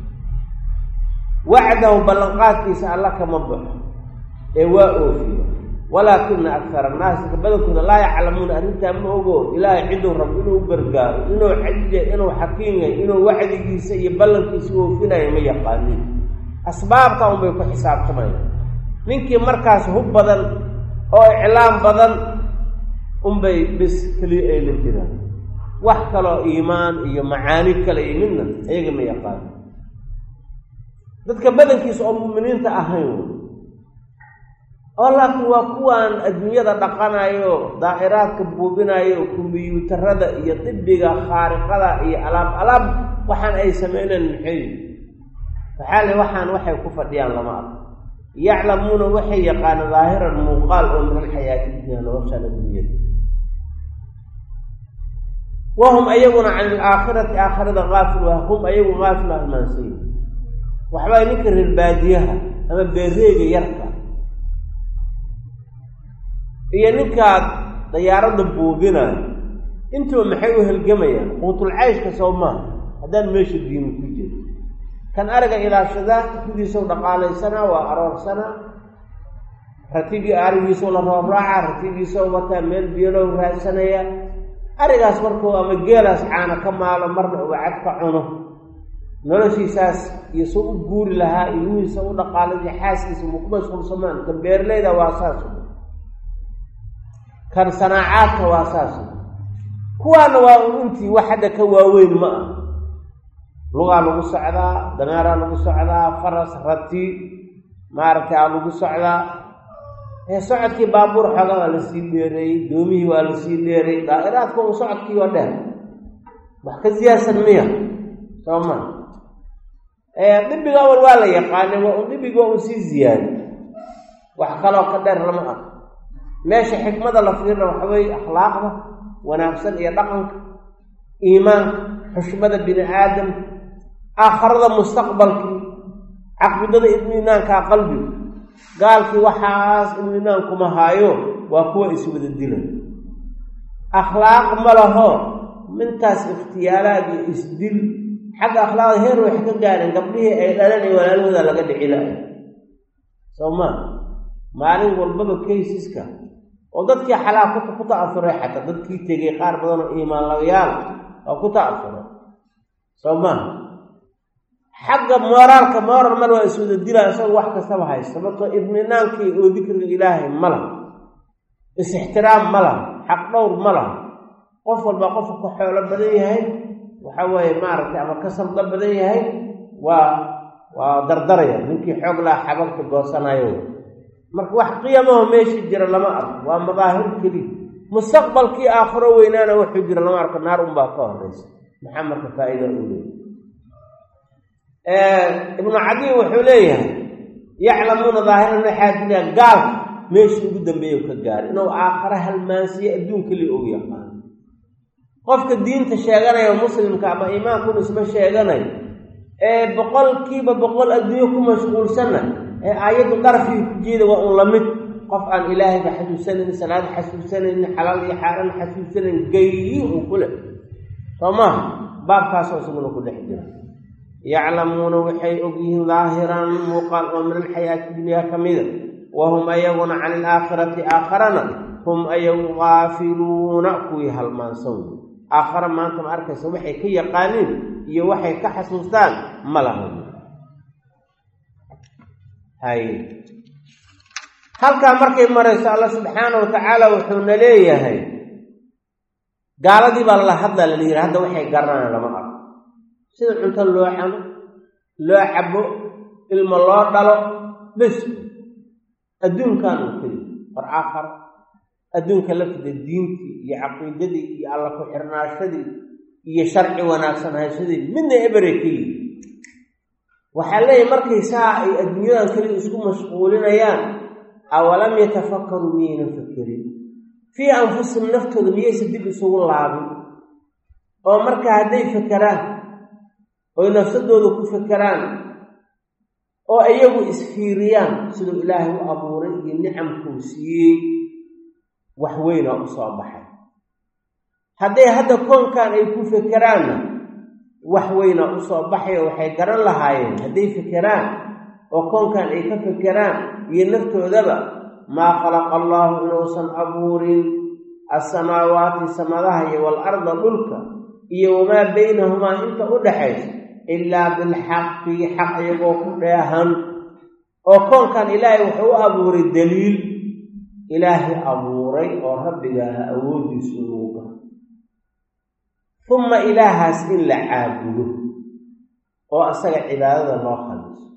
Speaker 1: wacdahu ballanqaadkiisa alla kama baxo ee waa oofiyo walaakina akara annaasi badankooda laa yaclamuuna arrintaa ma ogo ilaahay ciduu rabo inuu gargaaro inuu xajiya inuu xakiim yahay inuu wacdigiisa iyo ballankiisa oofinayo ma yaqaanin asbaabta unbay ku xisaabtamayaan ninkii markaas hub badan oo iclaam badan unbay bis keliya ay la jiraan wax kaloo iimaan iyo macaani kale iyo midna ayaga ma yaqaanin dadka badankiisa oo mu'miniinta ahayn oo laakiin waa kuwaan adduunyada dhaqanayo daa'iraadka buubinayo kumbiyuutarada iyo dibbiga khaariqada iyo alaab alaab waxaan ay sameyneen maxay waxaa le waxaan waxay ku fadhiyaan lama arko yaclamuuna waxay yaqaana daahiran muuqaal oo min alxayaati dunya noloshaan adduunyada wahum ayaguna can alaakhirati aakhirada gaafil hum ayagu gaafil ahmaansayin waxbaa ninka reer baadiyaha ama beereega yarka iyo ninkaad dayaaradda buubinayo intuba maxay u helgamayaan quutul cayshka soo maaha haddaan meesha diinu ku jiro kan ariga ilaashadaa gudiisau dhaqaalaysanaa waa aroorsanaa ratigii arigiisau la roorraaca ratigiisau wataa meel biyalow raadsanaya arigaas markuu ama geelaas caana ka maalo marna uga cad ka cuno noloshiisaas iyo suu u guuri lahaa ilmihiisa u dhaqaalay xaaskiisa muku mashquulsamaan kan beerleyda waa saas kan sanaacaadka waa saas kuwaana waa intii wax hadda ka waaweyn ma ah lugaa lagu socdaa dameeraa lagu socdaa faras rati maaragtay aa lagu socdaa ee socodkii baabuur xooga waa lasii dheereeyey doomihii waa lasii dheereeyey daa'iraadka u socodkii oo dheer wax ka siyaasan miya soo ma dibiga awal waa la yaqaanay waa un dibiga waa un sii ziyaadi wax kaloo ka dheer lama ah meesha xikmada la fiirna waxa weeye akhlaaqda wanaagsan iyo dhaqanka iimaanka xushmada bini aadam aakharada mustaqbalkii caqbidada idminaankaa qalbiga gaalkii waxaas idminaan kuma haayo waa kuwa iswada dilan akhlaaq ma laho mintaas ikhtiyaalaad iyo isdil xagga akhlaaqda heer wax ka gaareen gabdhihii ay dhalanay walaalahooda laga dhici lahay soo ma maalin walbaba kaysiska oo dadkii xalaa ku ku ta'afuray xataa dadkii tegay qaar badan oo iimaan lawayaal oo ku ta'afuray soo ma xagga moraalka moral mar waa iswada dilaa isagoo wax kastaba haysta sababtoo idminaankii oo dikriga ilaahay ma laha is-ixtiraam ma laha xaq dhowr ma laha qof walba qofka ku xoolo badan yahay waxa weeye maaragtay ama ka sabda badan yahay waa waa dardaraya ninkii xoog laha xabagta goosanayo marka wax qiyaamaho meeshii jira lama arko waa madaahir keliya mustaqbalkii aakhiro weynaana wuxuu jira lama arko naar unbaa ka horeysa maxaa marka faa'iida u leeyahay ibnu cadiy wuxuu leeyahay yaclamuuna daahiran xaajina gaalka meeshii ugu dambeeya ka gaari inuu aakhiro halmaansiyo adduun keliya ugu yaqaano qofka diinta sheeganaya muslimka ama iimaankun isma sheeganayo ee boqolkiiba boqol adduunyo ku mashquulsanna ee aayaddu darafii ku jeeda waa un la mid qof aan ilaahayba xasuusanayn salaad xasuusanayn xalaal iyo xaaraan xasuusanayn gayyi uu ku leh soo maaha baabkaasoo isaguna ku dhex jira yaclamuuna waxay ogyihiin daahiran muuqaal oo min alxayaati dunyaa ka mida wahum ayaguna can ilaakhirati aakharana hum ayagu gaafiluuna kuwii halmaansan aakhara maanta ma arkaysa waxay ka yaqaaniin iyo waxay ka xasuustaan ma lahan hay halkaa markay marayso alla subxaana wa tacaala wuxuuna leeyahay gaaladii baa lala hadlaa la yidhi hadda waxay garanayaan lama arko sida cunto loo cano loo cabo ilmo loo dhalo bes adduunkan uu keliya war aakhara adduunka lafteeda diintii iyo caqiidadii iyo alla ku xirnaashadii iyo sharci wanaagsan hayshadii midna eberey ka yihi waxaa leeyahay markay saa ay adduunyadan keliya isku mashquulinayaan awalam yatafakkaruu miyaynan fakerin fii anfusihim naftooda miyaysa dib isugu laabin oo marka hadday fakeraan oy nafsadooda ku fakeraan oo iyagu isfiiriyaan siduu ilaahay u abuuray iyo nicamkuu siiyey wax weyn oo u soo baxay. hadday hadda koonkan ay ku fekeraanna wax weyn oo u soo baxay oo waxay garan lahaayeen hadday fekeraan oo koonkan ay ka fekeraan iyo naftoodaba maa khalaqa allaahu inuusan abuurin assamaawaati samadaha iyo waal-arda dhulka iyo wamaa baynahumaa inta u dhaxaysa ilaa bilxaqi xaq iyagoo ku dheehan. oo koonkan ilaahay wuxuu u abuuray daliil ilaahay abuuray oo rabbigaaha awooddiisu lagu garo, humma ilaahaas in la caabudo oo asaga cibaadada loo khaliso,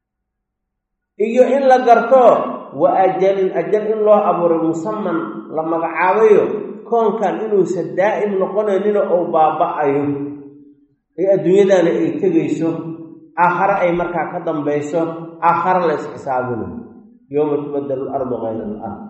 Speaker 1: iyo in la garto wa ajalin ajal in loo abuuray musaman la magacaabayo koonkan inuusan daa'im noqonaynin oo baaba'ayo ee adduunyadana ay tegayso, aakhare ay markaa ka dambayso, aakhare la isxisaabinayo yowma tubaddalu al-ardu hayra al-ard.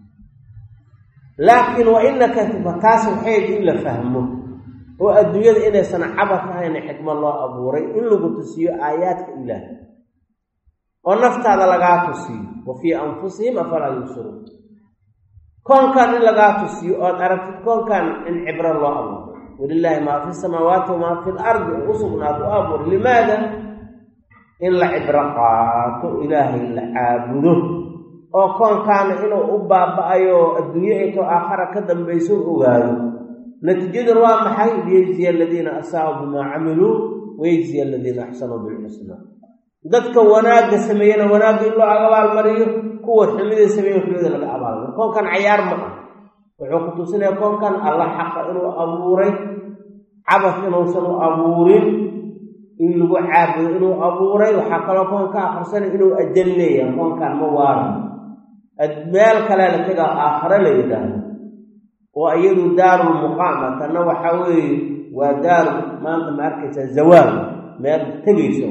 Speaker 1: laakiin wa innaka taas waxay in la fahmo oo adduunyada inaysan cabad ahayn xikmo loo abuuray in lagu tusiyo aayaadka ilaahay oo naftaada lagaa tusiyo, wa fii anfusihim afalaa yubsiruun. koonkan in lagaa tusiyo ood aragtid koonkan in cibro loo abuuray, walilaahi maa fi samaawaati wamaa fi lardi u sugnaad u abuuray. limaada? in la cibro qaato, ilaahay la caabudo, oo koonkaana inuu u baaba'ayo adduunye intoo aakhara ka dambayso ogaado. natiijadan waa maxay? liyajziya aladiina asaa'uu bimaa camiluu wayajziya aladiina axsanuu bilxusnaa. dadka wanaagga sameeyana wanaagga in loo abaalmariyo, kuwa xumida sameeya xumida laga abaalmariyo. koonkan cayaar ma ah, wuxuu ku tusinaya koonkan alla xaqa inuu abuuray, cabas inuusan u abuurin, in lagu caabudo inuu abuuray. waxaa kaloo koonka akhrisanay inuu ajal leeyahay, koonkan ma waaran. meel kale la tegaa aakhare la yidhaahdo oo iyadu daarul muqaama, tanna waxaa weeye waa daaru maanta ma arkaysaa zawaal, meel tegayso.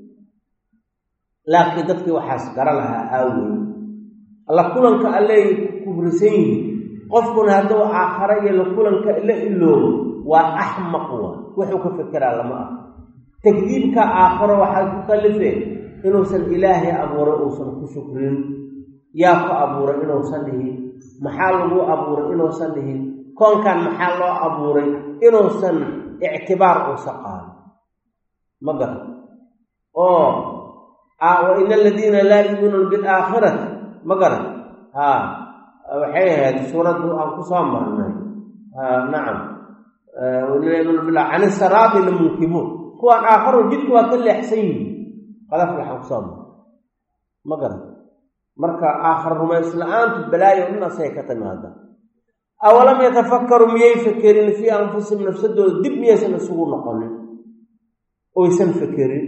Speaker 1: laakiin dadkii waxaas gara lahaa aawey alla kulanka alley kubrisan yihiin. qofkuna hadduu aakhare iyo la kulanka la iloobo waa axmaq wa wuxuu ka fekeraa lama ah. takdiibka aakharo waxay ku kallifeen inuusan ilaahay abuuray uusan ku shukrin. yaa ku abuuray inuusan dhihin, maxaa lagu abuuray inuusan dhihin, koonkan maxaa loo abuuray inuusan ictibaar uusa qaado ma garan. oo wa ina aladiina laa yu'minuuna bilaakhirati ma garan. ha waxay ahayd suuraddu aan ku soo marnay. nacam can isaraadi lamunkibuun, kuwaan aakharo jidka waa ka leexsan yihiin. qadaf waxaan kusoo marnay ma garan. marka aakhar rumays la-aantu balaayo dhinasay ka timaada. awalam yatafakkaru miyay fekerin fii anfusihim nafsadooda dib miyaysan isugu noqonin oysan fekerin.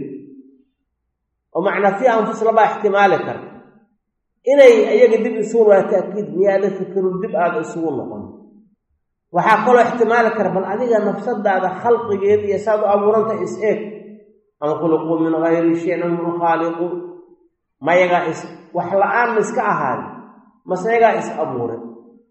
Speaker 1: oo macnaa fii anfus labaa ixtimaali karta inay iyaga dib isugu waa taakiid miyaada fekerun dib aada isugu noqon. waxaa kaloo ixtimaali kara bal adiga nafsadaada khalqigeed iyo saad u abuuranta is eeg. am khuliquu min gayri shayin am hum khaaliquun, mayagaa is wax la-aan ma iska ahaadi mase yagaa is abuuray?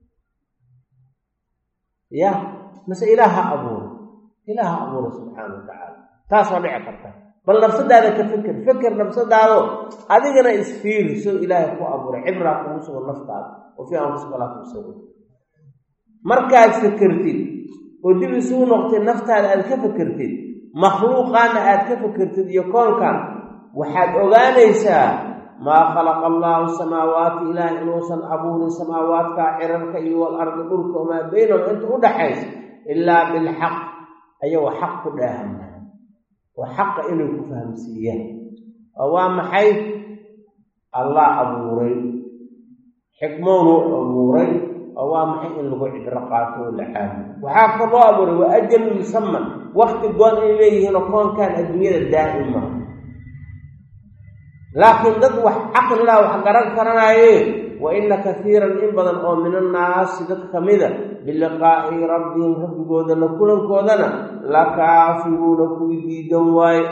Speaker 1: ya mase ilaaha abuuray? ilaaha abuuray subxaana wa tacaala. taas waa dhici karta. bal nafsadaada ka feker feker nafsadaado adigana isfiiri soo ilaahay ku abuuray. cibraa kugu sugan naftaada oo fii anfusika laa tubsiruun. markaad fekertid oo dib isugu noqtid naftaada aad ka fekertid, makhluuqaana aad ka fekertid iyo koonkan, waxaad ogaanaysaa maa khalaqa allaahu samaawaati, ilaahay inuusan abuurin samaawaadka cirarka iyo walardi dhulka wamaa baynahum inta u dhaxaysa ilaa bilxaq, ayagoo xaq ku dheehanna oo xaqa inay ku fahamsiiyaan. oo waa maxay? allah abuuray, xikmoonu abuuray, oo waa maxay in lagu cibro qaato oo la caabudo. waxaa ka loo abuuray waa ajalun musaman, wakti goon ay leeyihiinoo koonkan adduunyada daa'ima. laakiin dad wax caqlilaa wax garan karanaaye wa ina kaiiran in badan oo min annaasi dad ka mida biliqaa'i rabbihim rabbigooda la kulankoodana la kaafiruuna kuwii diidan waaye.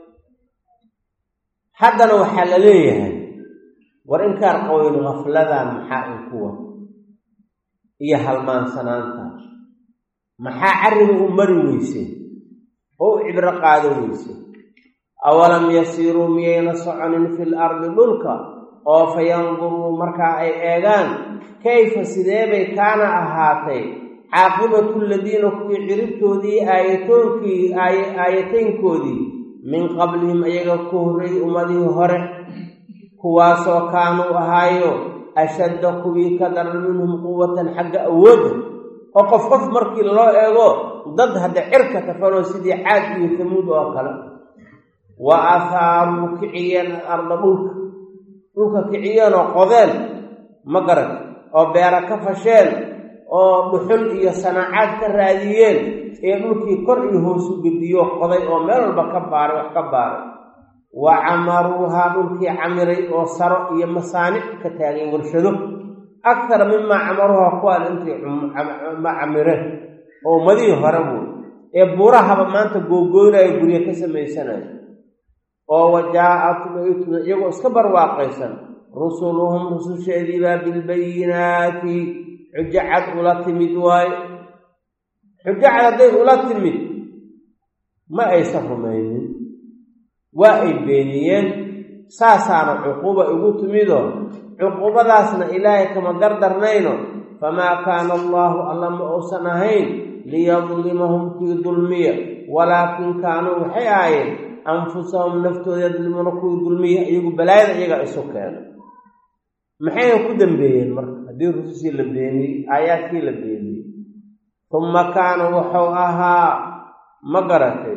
Speaker 1: haddana waxaa la leeyahay war inkaan qaweyn gafladan maxaa in kuwa iyo halmaansanaanta maxaa carriga u mari weysay oo u cibro qaado weysay? awalam yasiiruu miyayna soconin fil ardi dhulka oo fayanduruu markaa ay eegaan kayfa sideebay kaana ahaatay caaqibatu aladiina kuwii ciribtoodii aayatoonkii aayataynkoodii min qablihim ayaga ku horreeyey ummadihii hore kuwaasoo kaanuu ahaayo ashadda kuwii ka daran minhum quwatan xagga awoodda oo qof qof markii loo eego dad hadda cirka tafanoo sidii caad iyo tamuud oo kale wa ahaaruu kiciyeen alarda dhulka dhulka kiciyeen oo qodeen ma garan oo beera ka fasheen oo dhuxul iyo sanaacaad ka raadiyeen ee dhulkii kor iyo hoosu gediyo qoday oo meel walba ka baaray wax ka baaray wa camaruuhaa dhulkii camiray oo saro iyo masaanic ka taagay warshado akthara mimaa camaruuhaa kuwaan intii ma camireen oo ummadihii hore buu ee buurahaba maanta googooynaya guryo ka samaysanayo oo wajaa-atum aytuna iyagoo iska barwaaqaysan rusuluhum rususheediibaa bilbayinaati xujo cad ula timid waayo xujo cad hadday ula timid ma aysan rumaynin waa ay beeniyeen saasaana cuquuba igu timidoo cuquubadaasna ilaahay kama gardarnayno famaa kaana allaahu alla ma uusan ahayn liyadlimahum kii dulmiya walaakin kaanuu waxay ahaayeen anfusahum naftooda yadlimuuna kuwii dulmiya iyagu balaayada iyaga isu keena maxayna ku dambeeyeen marka haddii rusushii la beeniyey aayaadkii la beeniyey humma kaana wuxuu ahaa ma garatay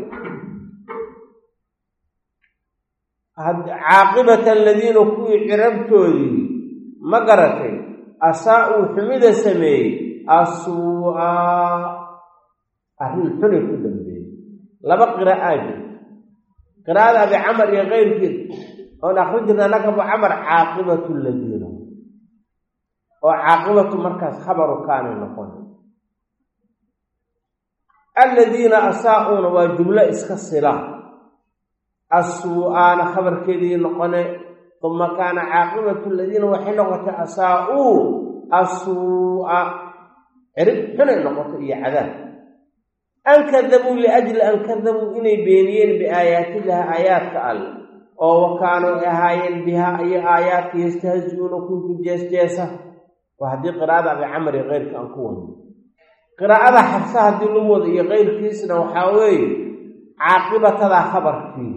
Speaker 1: caaqibata aladiina kuwii cirabtoodii ma garatay asaa-uu xumida sameeyey asuu-a arrin xunay ku dambeeyey laba qiraa'aa jirta qiraa'ada abi camar iyo keyrkeed oon akri jirna naka abu camar caaqibatu ladiina oo caaqibatu markaas khabaru kaanay noqon aladiina asaa-uuna waa jumlo iska sila asuu-aana khabarkeedii noqone uma kaana caaqibatu aladiina waxay noqotay asaa-uu asuu-a cirib xunay noqotay iyo cadaab an kadabuu liajli an kadabuu inay beeniyeen biaayaatillahi aayaadka alle oo wa kaanuu ay ahaayeen bihaa iyo aayaadka yastahzi-uuna kuwi ku jees-jeesa waa haddii qiraa'ada abi camar iyo keyrka aan ku wado qiraa'ada xabsa haddii lu wado iyo keyrkiisna waxaa weeye caaqibatadaa khabarkii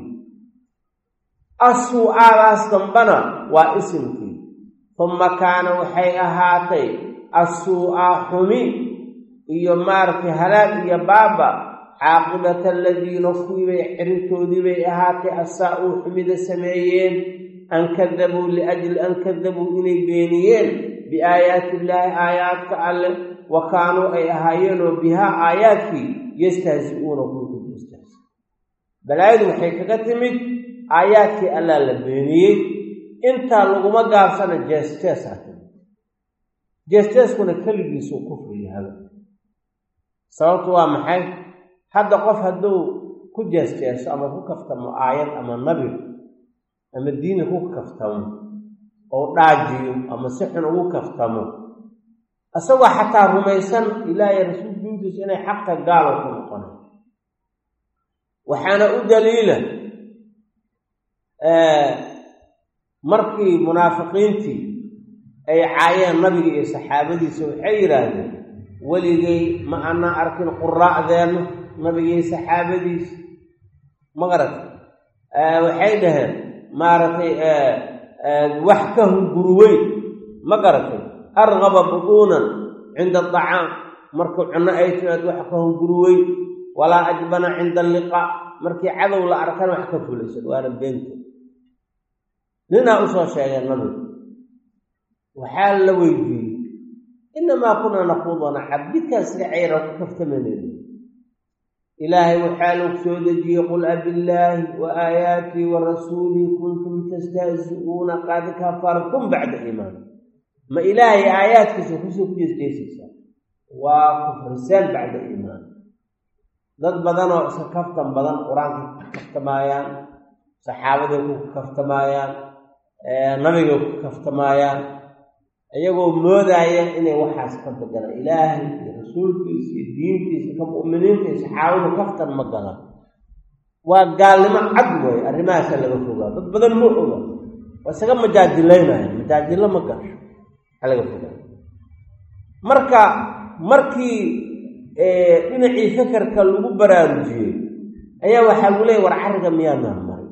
Speaker 1: asuu-aadaas dambana waa isimkii humma kaana waxay ahaatay asuu-a xumi iyo maaragtay halaag iyo baaba caaqibata aladiina kuwiibay ciribtoodii bay ahaatay asaa-uu xumida sameeyeen an kadabuu liajli an kadabuu inay beeniyeen biaayaati illaahi aayaadka alle wa kaanuu ay ahaayeenoo bihaa aayaadkii yastahzi-uuna kuwi ku jeestahzi balaayadu waxay kaga timid aayaadkii allaa la beeniyey intaa laguma gaabsana jees-jeesaa timid jees-jeeskuna keligiisuu kufriyahaba sababtu waa maxay hadda qof hadduu ku jees-jeeso ama ku kaftamo aayad ama nabi ama diini ku kaftamo oo dhaajiyo ama si xun ugu kaftamo isagoo xataa rumaysan ilaahay rasuul diintiisa inay xaqta gaalo ku noqonay waxaana u daliila markii munaafiqiintii ay caayeen nabiga iyo saxaabadiisa waxay yidhaahdeen weligay ma anaa arkin quraa'deenna nabigii saxaabadiisa ma garatay waxay dhaheen maaragtay wax ka hunguruweyn ma garatay argaba buduunan cinda adacaam markuu cunno ay timaad wax ka hunguruweyn walaa ajbana cinda alliqaa markii cadow la arkana wax ka fulaysan waana beenta ninaa usoo sheegeen nabiga waxaa la weydiiyey inamaa kunaa naquudana cabdidkaas ricayra ku kaftamanayna ilaahay waxaa lagu soo dejiyey qul abillaahi wa aayaatii wa rasuulii kuntum tastahzi-uuna qad kafartum bacda iimaan ma ilaahay aayaadkiisa kusoo ku jeesjeesaysaa waa kufriseen bacda iimaan dad badanoo iska kaftan badan qur-aanka ku kaftamaayaan saxaabaday ku kaftamaayaan nabigay ku kaftamaayaan iyagoo moodaaya inay waxaas ka bedelaan ilaahay iyo rasuulkiisa iyo diintiisa ka mu'miniinta iyo saxaabadu kaftan ma galan waa gaalnimo cad way arrimahaas laga fogaa dad badan ma oga wasaga majaadilaynayo majaadilo ma gasho laga fogaa marka markii ee dhinacii fikirka lagu baraarujiyay ayaa waxa uu leeyahay war cariga miyaana marin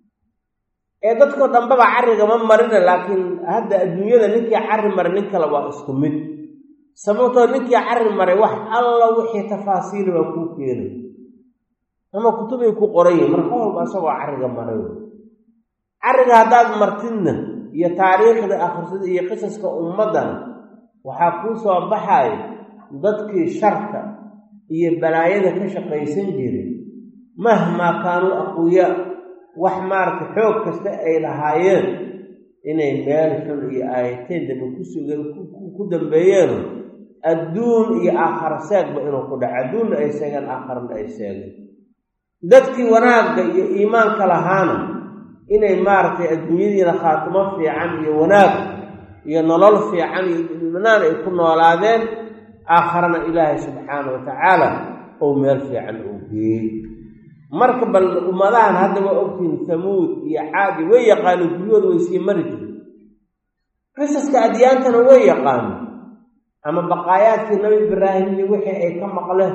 Speaker 1: ee dadku dhanbaba cariga ma marina laakiin hadda adduunyada ninkii cari marin nin kale waa isku mid sababtoo ninkii cari maray wax alla wixii tafaasiil waa ku keenay ama kutubay ku qorayeen marka walba asagoo cariga maray cariga hadaad martinna iyo taariikhda akhrisada iyo qisaska ummadan waxa ku soo baxay dadkii sharka iyo balaayada ka shaqaysan jiray mahma kaanu aqwiya wax maarka xoog kasta ay lahaayeen inay meel xun iyo aayateen daba ku sugan ku dambeeyeen adduun iyo aakhir saagba inuu ku dhaco adduun ay seegan aakhirna ay seegan dadkii wanaagga iyo iimaanka lahaana inay maartay adduunyadiina khaatimo fiican iyo wanaag iyo nolol fiican iyo iimaan ay ku noolaadeen aakhirna ilaahay subxaanahu wa ta'ala oo meel fiican u geeyay marka bal ummadahan hadda waa ogtiin Thamuud iyo Caadi way yaqaano dunyada way sii mari jireen qisaska adyaantana way yaqaan ama baqaayaadkii nabi Ibraahim iyo wixii ay ka maqleen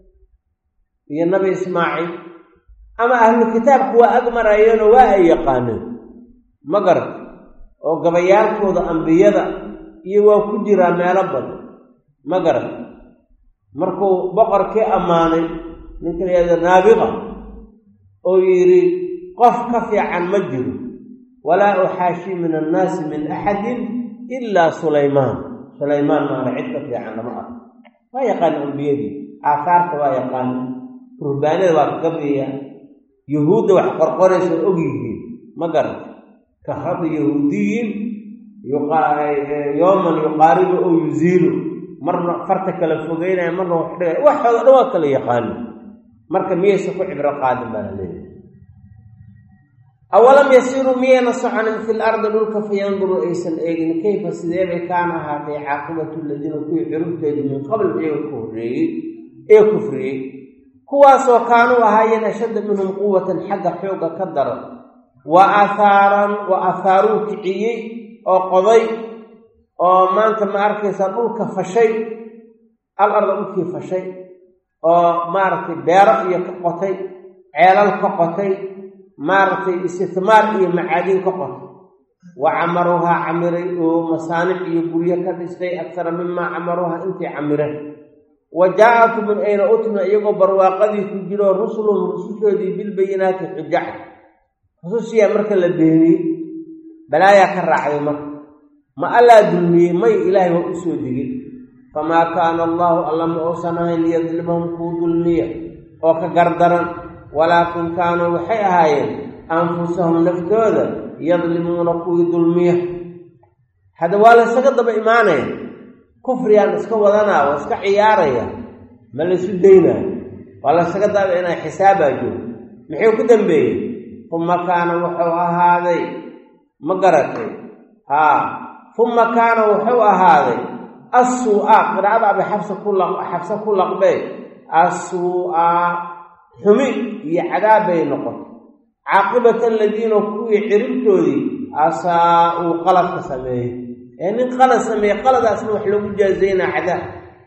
Speaker 1: iyo nabi Ismaaciil ama ahlu kitaabku waa agmarayeen oo waa ay yaqaaneen magar oo gabayaalkooda ambiyada iyo waa ku jira meelo badan magar markuu boqorkii amaanay ninka leeyahay naabiqa oo yiri qof ka fiican ma jiro walaa uxaashi min annaas min ahadin illa sulaymaan sulaymaan ma cid ka fiican lama arko waa yaqaan ambiyadii aasaarta waa yaqaan rubaanada waa gabiya yahuuda wax qorqoraysa og yihiin ma garan ka hada yahuudiyin yuqaa yawman yuqaribu oo yuzilu marna farta kala fogeynay marna wax dhigay wax wada kala yaqaan marka miyaysa ku cibro qaadan baa leeyahay awalam yasiru miyana sa'an fil ardi dhulka fayanzuru aysan eegin kayfa sideebay kaana haatay caaqibatu alladina ku cirubteedii min qabl ay ku horeeyay ee kufriyay kuwaasoo kaanu ahaayeen ashadda minhum quwwatan xagga xooga ka daran wa athaaran wa athaaru kiciyey oo qoday oo maanta ma arkaysa dhulka fashay al arda dhulkii fashay oo maartay beero iyo ka qotay ceelal ka qotay maartay isticmaar iyo macaadin ka qotay wa amaruha amiray oo masaanic iyo guryo ka dhistay akthar mimma amaruha intii amiray وجاءت من أين أتنا يقو برواقدي كجلو رسلهم رسولهم بالبينات حجة خصوصية مركا لبيني بلايا كالرعي مركا ما ألا دلمي ما إلهي وأسودي فما كان الله الله مؤسنا ليظلمهم كو دلمية وكقردرا ولكن كانوا وحيها أنفسهم نفتوذا يظلمون كو دلمية هذا والا سقط بإيمانه kufriyaan iska wadanaa oo iska ciyaaraya ma la isu deynaa wala isaga daab inay xisaabayo maxay ku dambeeyay kuma kaana wuxuu ahaaday ma garatay ha kuma kaana wuxuu ahaaday as-su'a qiraa'ada bi xafsa kullu xafsa kullu qabay as-su'a humi iyo cadaabay noqon caaqibata alladina kuwi ciribtoodii asaa'u qalabka sameeyay يعني قلد سمي قلد أصله وحلو جازينا عذاب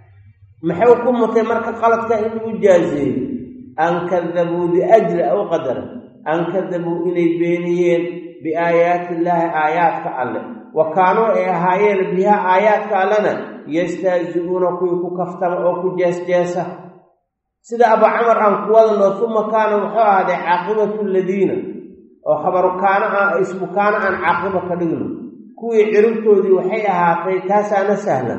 Speaker 1: محوكم متمرك قلد كأنه جازي أن كذبوا لأجل أو قدر أن كذبوا إلي بينيين بآيات الله آيات كأله وكانوا إيهايين بها آيات كألنا يستهزئون كيكو كفتم أو كجاس جاسة سيدا أبو عمر عن قوالنا ثم كانوا محوها هذه عاقبة الذين وخبروا كان اسم كان عن عاقبة كدقلوا kuwii ciribtoodii waxay ahaatay taasaana sahlan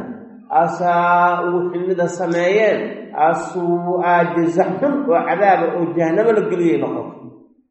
Speaker 1: asaa uu xilmida sameeyeen asuu aajizahun oo cadaaba oo jahannamo la geliyay noqoto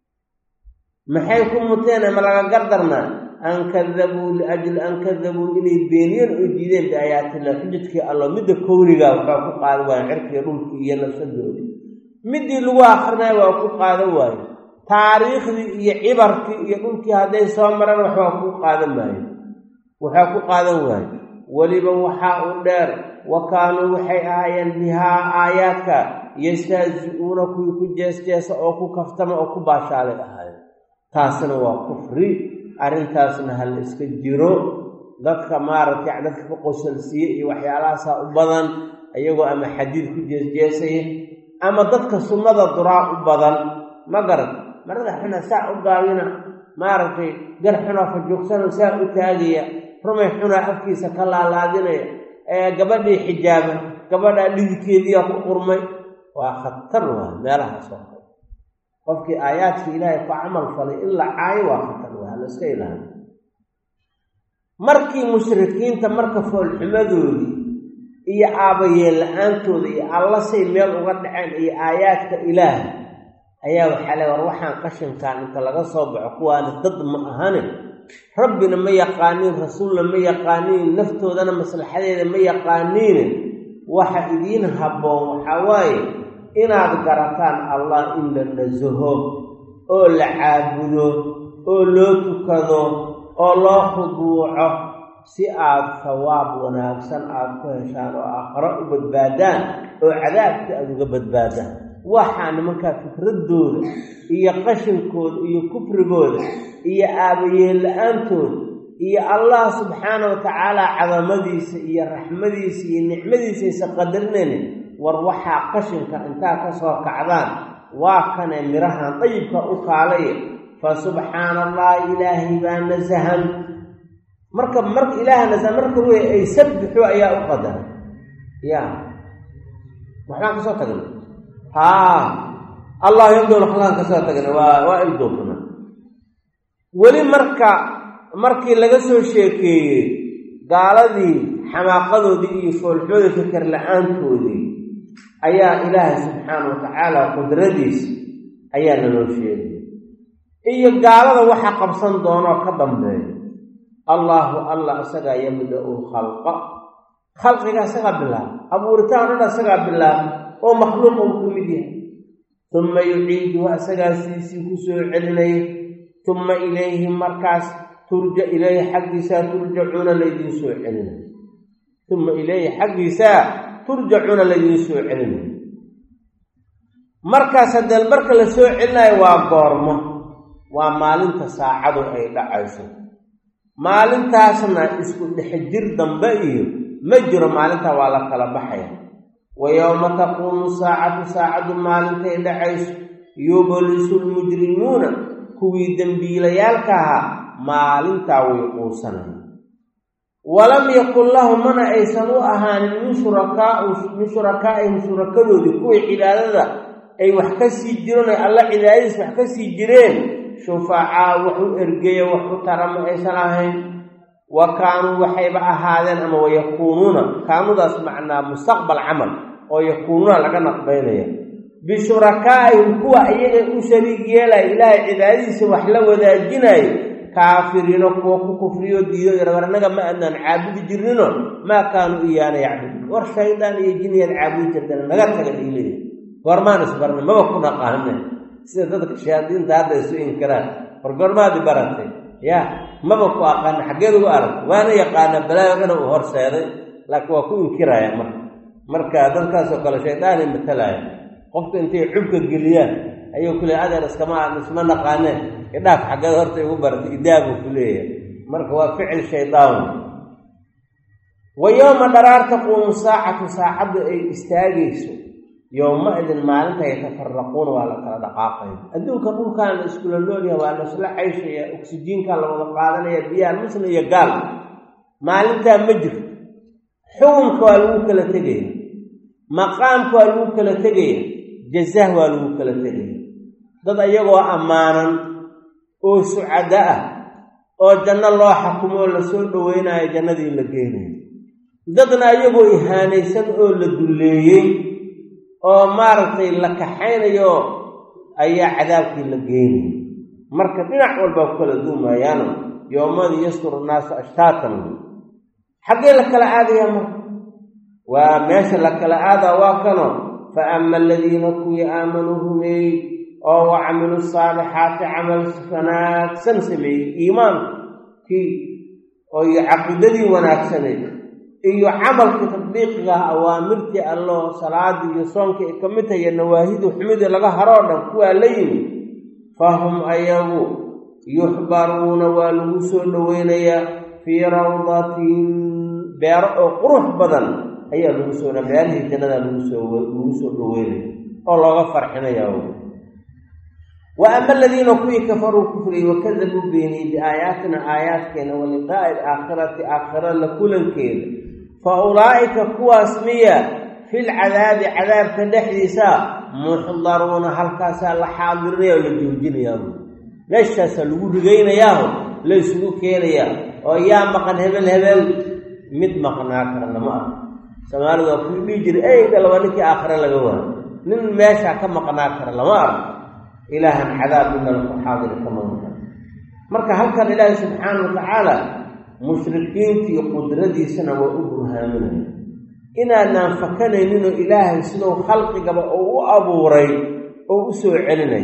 Speaker 1: maxay ku muteen ama laga gardarnaa an kadabuu liajli an kadabuu inay beeniyeen oo diideen biaayaatillaah xujadkii allah midda kowniga waxaa ku qaadan waaye cirkii dhulkii iyo nafsadoodii midii lagu akrinaya waa ku qaadan waaye taariikhdii iyo cibarkii iyo dhulkii hadday soo maraan waxbaa ku qaadan maayo waxaa ku qaadan waayo weliba waxaa u dheer wa kaanuu waxay ahaayeen bihaa aayaadka yastahzi'uuna kuwii ku jeesjeesa oo ku kaftama oo ku baashaalay ahaayeen. taasina waa kufri. arrintaasna hal iska jiro. dadka maaragtay dadka ka qosalsiye iyo waxyaalahaasaa u badan iyagoo ama xadiid ku jeesjeesaya ama dadka sunnada duraa u badan. ma garad marada xuna saa u gaabina maaragtay gar xuna fajoogsano saa u taagaya rumay xuna afkiisa ka laalaadinaya ee gabadhii xijaaba gabadha dhidikeediya ku qurmay. waa khatar waa meelahaas oo kale. qofkii aayaadka ilaahay ku camal falay in la caayo waa khatar waa la iska ilaaliyo. markii mushrikiinta marka foolxumadoodii iyo aabayeen la-aantooda iyo alla say meel uga dhaceen iyo aayaadka ilaahay ayaa waxaa le war waxaan qashinkaan inta laga soo baxo kuwaani dad ma ahane rabbina ma yaqaaniin rasuulna ma yaqaaniin naftoodana maslaxadeeda ma yaqaaniine waxa idiin habboon waxaa waaye inaad garataan allah in la nasaho oo la caabudo oo loo tukado oo loo khuduuco si aad sawaab wanaagsan aad ku heshaan oo aakhiro u badbaadaan oo cadaabka aad uga badbaadaan. waxaa nimankaa fikradooda iyo qashinkooda iyo kufrigooda iyo aabayeen la-aantooda iyo allah subxaana wa tacaala cadamadiisa iyo raxmadiisa iyo nicmadiisa aysa qadarinayna. war waxaa qashinka intaa ka soo kacdaan waa kanee mirahan dayibka u kaalaya. fa subxaana allahi ilaahay baa nasahan. marka marka ilaaha nasahan marka wey ay sabbixu ayaa u qadaray. ya waxbaan kasoo tagnay haa allah yabdol waxbaan kasoo tagnay waa waa ildoofna. weli marka markii laga soo sheekeeyey gaaladii xamaaqadoodii iyo foolxooda fikir la-aantoodii ayaa ilaahay subxaana wa tacaala qudradiisa ayaa naloo sheegay iyo gaalada waxa qabsan doonoo ka dambeeya. allaahu allah isagaa yabda-u lkhalqa khalqiga isagaa bilaaba abuuritaan o dhan isagaa bilaaba oo makhluuq uu ku mid yahay. uma yuciiduhu isagaa siisii ku soo celinaya. uma ilayhi markaas turja ilayhi xaggiisaa turjacuuna laydiin soo celinaya. uma ilayhi xaggiisaa turjacuuna laydiin soo celinaya. markaas haddee marka la soo celinayo waa goormo? waa maalinta saacadu ay dhacayso. maalintaasna isku dhexjir dambe iyo ma jiro. maalintaa waa la kala baxaya. wa yowma taquumu saacatu saacadu maalintay dhacayso yublisu lmujrimuuna kuwii dembiilayaalka ahaa maalintaa way quusanaya. walam yakun lahum mana aysan u ahaanin min shurakaa min shurakaa'ihim shurakadoodii kuwii cibaadada ay wax ka sii jireen ay alla cibaadadiis wax ka sii jireen shufacaa wax u ergeeya wax u tara ma aysan ahayn. wa kaanuu waxayba ahaadeen ama wayakuunuuna kaanudaas macnaa mustaqbal camal oo yakuunuuna laga naqbaynaya bishurakaa'ihim kuwa iyaga u shariig yeelaya ilaahay cibaadadiisa wax la wadaajinayo kaafiriino kuwa ku kufriyo diido yarbar annaga ma adnaan caabudi jirnino maa kaanuu iyaana yacbuduun. war shaydaan iyo jinniyaad caabudi jirtana naga taga ay leeyihin. goormaan isbarna maba ku naqaane sida dadka shayaadiinta hadda isu inkaraan. war goormaadi baratay yaa maba ku aqaana xaggeed ugu aragtay waana yaqaana balaayo dhana uu horseeday laakiin waa ku inkiraya marka marka dadkaasoo kale shaydaanay matalaya. qofka intay xubka geliyaan ayuu ku leeyahay adeer iskama isma naqaaneen idhaaf xaggeed horta igu baratay idaabuu ku leeyahay. marka waa ficil shaydaan. wa yowma dharaar taquumu saacatu saacaddu ay istaagayso yowma-idin maalinta yatafaraquuna waa la kala dhaqaaqaya. adduunka dhulkaan la iskula noolyaha waa la isla cayshaya oksijiinkaa la wada qaadanaya biyaha musna iyo gaal. maalintaa ma jirto. xukunka waa lagu kala tegaya. maqaamka waa lagu kala tegaya. jazah waa lagu kala tegaya. dad ayagoo ammaanan oo sucado ah oo janno loo xakumoo lasoo dhoweynayo jannadii la geenayo. dadna ayagoo ihaanaysan oo la dulleeyey oo maaragtay la kaxaynayo ayaa cadaabkii la geenaya. marka dhinac walbaa ku kala duumayaano yowmadii yasturu naasu ashtaatan. xaggee la kala aadaya marka? waa meesha la kala aadaa waa kano fa ama aladiina kuwii aamanuu rumeeyey oo wa camilu saalixaati camal wanaagsan sameeyey iimaankii oo iyo caqiidadii wanaagsaneed iyo camalka tadbiiqiga awaamirtii Allah salaadi iyo soonka ay kamid tahay nawaahidu xumida laga haro dhan kuwa la yimi fahum ayagu yuhbaruna wa lagu soo dhaweynaya fi rawdatin beer oo qurux badan ayaa lagu soo dhaweynaya jannada lagu soo lagu soo dhaweynaya oo looga farxinaya wa amma alladhina kafaru kufri wa kadhabu bini bi ayatina ayatina wa liqa'i al-akhirati akhira la kulankeeda fa ulaa'ika kuwaas miya fil cadaabi cadaabka dhexdiisa muhdaruna halkaas la xaadirinayo la joojinayo meeshaas lagu rigaynayaa la isugu keenaya oo yaa maqan hebel hebel mid maqnaa karna ma ah Soomaaliga ku dhijir ay dalwaanki aakhira laga waa nin meesha ka maqnaa kar lama ah ilaahan cadaab min al-xaadir kama marka halkan ilaahay subhanahu wa ta'ala mushrikiinti qudradiisana waa u burhaaminaya inaanaan fakanaynin oo ilaahay sidoo khalqigaba oo u abuuray oo u soo celinay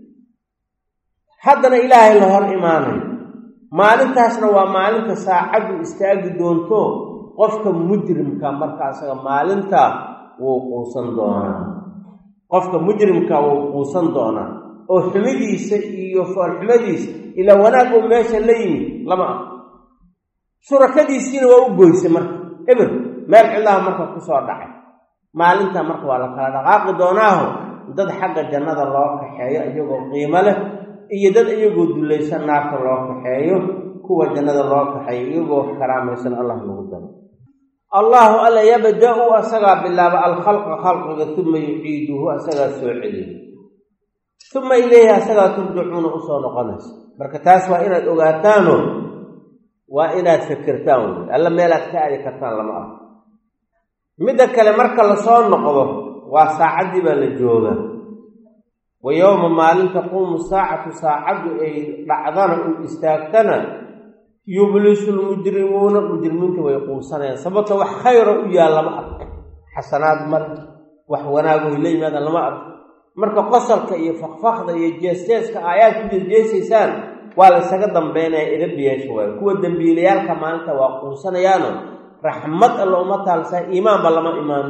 Speaker 1: haddana ilaahay la hor imaanay maalintaasna waa maalinta saacadu istaagi doonto qofka mujrimka marka asaga maalinta wuu quusan doonaa qofka mujrimka wuu quusan doonaa oo xumidiisa iyo farxmadiisa ila wanaag oo meesha la yimi lama surakadiisina waa u goysay marka ibr meel cilaha marka ku soo dhacay maalinta marka waa la kala dhaqaaqi doonaa dad xagga jannada loo kaxeeyo iyagoo qiimo leh iyo dad iyagoo dulaysan naarta loo kaxeeyo kuwa jannada loo kaxeeyo iyagoo karaamaysan Allah lagu daro Allahu alla yabda'u asaga billaaba al-khalqa khalqiga thumma yu'iduhu asaga soo celiyo thumma ilayhi asaga turja'una usoo noqonaysa marka taas waa inaad ogaataano waa inaad fikirtaan alla meelaad ka aadi kartaan lama ah midda kale marka la soo noqdo waa saacadii baa la jooga wa yawma maalin taqumu saacatu saacadu ay dhacdana u istaagtana yublisul mujrimuuna mujrimiinta way quusanayaan sababta wax khayr u yaal lama ark xasanaad mar wax wanaag oo leeymaada lama ark marka qosalka iyo faqfaqda iyo jeesteeska aayaad ku jeesaysaan waa la isaga dambeynaya idabiyasha way kuwa dambiilayaalka maalinta waa quusanayaan raxmad Allah uma taalsa iimaan balama iimaan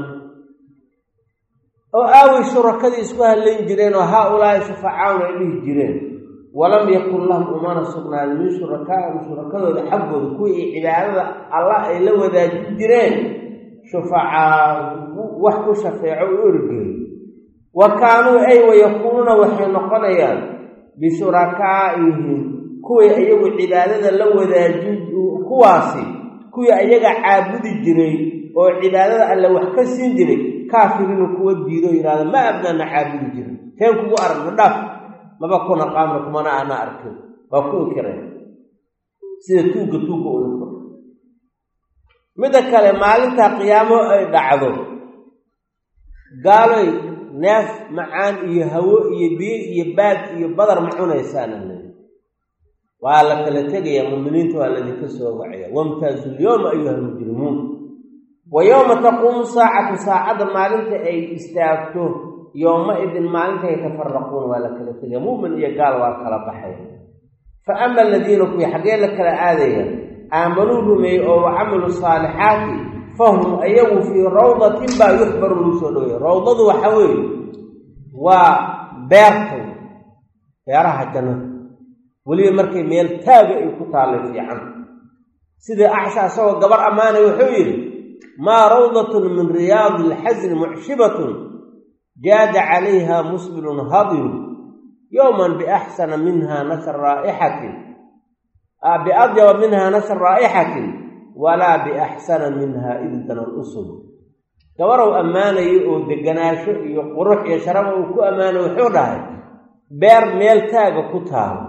Speaker 1: oo aawi shurakadii isku haleen jireen oo haa ulaa shafaa'aana ilih jireen walam yakun lahum umana sugnaa min shurakaa shurakadooda xaggooda kuwii cibaadada Allah ay la wadaajin jireen shufaa'a wax ku shafeeco u urgay wa kaanu ay wayakununa waxay noqonayaan bi shurakaa'ihim kuwii ayagu cibaadada la wadaajin kuwaasi kuwii ayaga caabudi jiray oo cibaadada alla wax ka siin jiray kaafiriin kuwa diido yiraahdo ma abdana caabudi jiray teen kugu arag dhaaf maba kuna qaamna kuma ana arkin waa ku inkiray sida tuuga tuuga oo inko mid kale maalinta qiyaamo ay dhacdo gaalay neef macaan iyo hawo iyo biyo iyo baad iyo badar ma cunaysaan waa la kala tagaya muuminiintu waa la idinka soo wacaya wamtaazul yawma ayuha mujrimuun wa yawma taqumu saacatu saacada maalinta ay istaagto yawma idin maalinta ay tafarraquun waa la kala tagaya muumin iyo gaal waa kala baxay fa amma alladheena ku xagee la kala aadaya aamanu rumay oo amalu saalihaati fahum ayagu fi rawdatin ba yuhbaru lusoo rawdadu waxa weey waa beerta beeraha jannada wali markay meel taaga ay ku taalo fiican sida aasha soo gabar amaanay wuxuu yiri ma rawdatun min riyad al-hazn mu'shibatun jada 'alayha musbilun hadir yawman bi ahsana minha nasr ra'ihatin abi adyab minha nasr ra'ihatin wala bi ahsana minha iddan al-usul gabarow amaanay oo deganaasho iyo qurux iyo sharaf uu ku amaanay wuxuu dhahay beer meel taaga ku taalo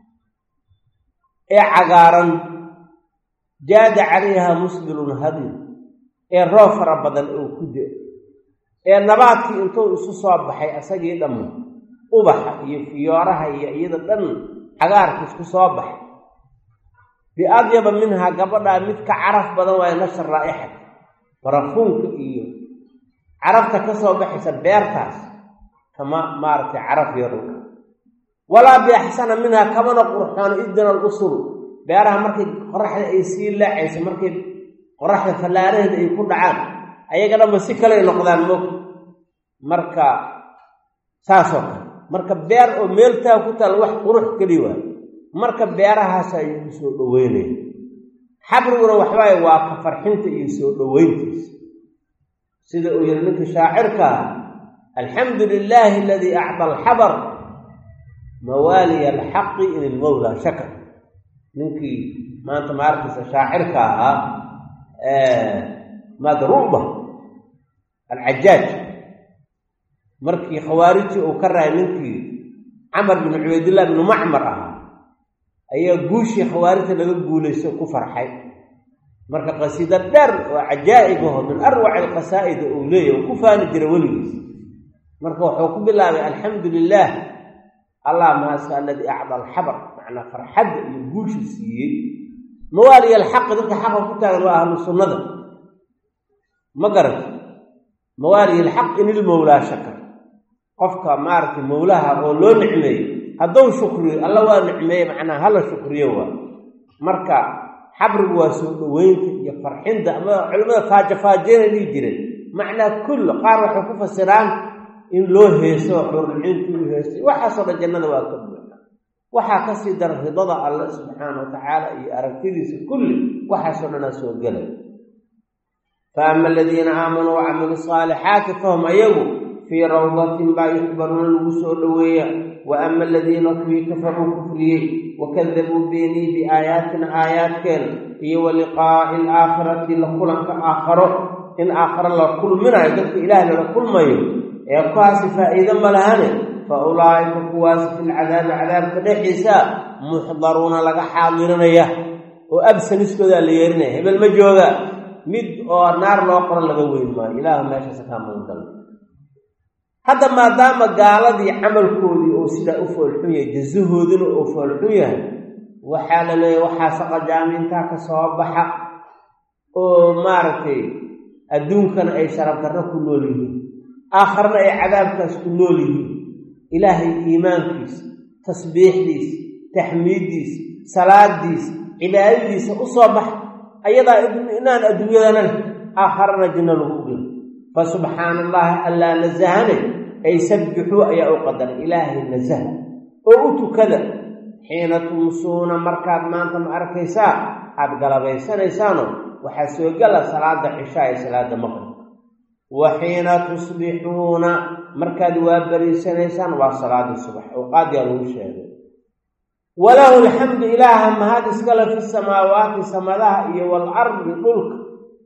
Speaker 1: ee cagaaran jaada calayha musbilun hadir ee roob fara badan oo ku de ee nabaadkii intuu isu soo baxay asagii dhammo ubaxa iyo fiyooraha iyo iyada dhan cagaarka isku soo baxay bi adyaba minha gabadha mid ka caraf badan waa nashr raa'ixa barafuunka iyo carafta ka soo baxaysa beertaas kama maartay caraf yaro wala bi ahsana minha kama qurxan idana al-usul beeraha markay qoraxda ay sii laacayso markay qoraxda fallaaraheeda ay ku dhacaan ayagana ma si kale noqdaan moog marka saasoo kale marka beer oo meeltaa ku taal wax qurux keli waa marka beerahaas ay u soo dhaweynayaan xabriguna waxbaaye waa ka farxinta iyo soo dhaweyntiisa sida uu yiri ninka shaacirka alxamdu lilaahi aladii acda alxabar mawaaliya alxaqi in ilmawla shakar ninkii maanta maarkiisa shaacirka ahaa madruuba alcajaaj markii khawaarijii uu ka raay ninkii camar bin cubaydillah binu macmar ahaa ayaa guushii khawaarijta laga guulayso ku farxay marka qasiida dheer oo cajaa'ib ah min arwac alqasaa'id uu leeyahay ku faani jira weligiis marka wuxuu ku bilaabay alxamdu lilah allah maasa alladii acda alxabar macnaa farxadda iyo guusha siiyey mawaaliya alxaq dadka xaqa ku taagan waa ahlu sunnada ma garata mawaaliya alxaq in ilmawlaa shakar qofka maaragtay mawlaha oo loo nicmeeyey hadduu shukriyo alla waa nicmeeye macnaa hala shukriyo waa marka xabrigu waa soo dhaweynta iyo farxinda ama culimmada faajafaajeyna dhihi jireen macnaa kull qaar waxay ku fasiraan in loo heeso xurriintu u heesay waxaasoo dhan jannada waa ka buuxa waxaa ka sii dara ridada alle subxaana wa tacaala iyo aragtidiisa kulli waxaasoo dhanaa soo gelay fa ama aladiina aamanuu wacamilu saalixaati fahum ayagu fii rawdatin baa yuxbaruuna lagu soo dhoweeya wa ama aladiina kuwii kafaruu kufriyey wakadabuu beenii biaayaatina aayaadkeena iyo wa liqaa'i alaakhirati la kulanka aakharo in aakharo la kulminayo dadka ilaah lala kulmayo ee kuwaasi faa'iido ma lahane fa ulaa'ika kuwaasi fi lcadaabi cadaabka dhexdiisa muxdaruuna laga xaadirinaya oo absaniskoodaa la yeerinaya hebel ma jooga mid oo naar loo qoro laga weyn maayo ilaahu meeshaasa kaa magangala hadda maadaama gaaladii camalkoodii oo sidaa u foolxun yahay jasahoodina oo foolxun yahay waxaa la leeyahay waxaa saqajaamiintaa ka soo baxa oo maaragtay adduunkana ay sharafdarro ku nool yihiin aakharna ay cadaabkaas ku nool yihiin ilaahay iimaankiisa tasbiixdiisa taxmiiddiisa salaadiisa cibaadadiisa u soo baxa ayadaa inaan adduunyadana leh aakharana janno lagu gelo fa subxaana allahi allaa nasahane ay sabbixuu ayaa u qadaray ilaahay nasaha oo u tukada xiina tumsuuna markaad maanta ma arkaysaa aada galabaysanaysaano waxaa soo gala salaada cishaa iyo salaada maqrib wa xiina tusbixuuna markaad waa bariisanaysaan waa salaada subax awqaadiyaa lagu sheegay walahu alxamdu ilaaha mahad iskale fi samaawaati samadaha iyo waalardi dhulka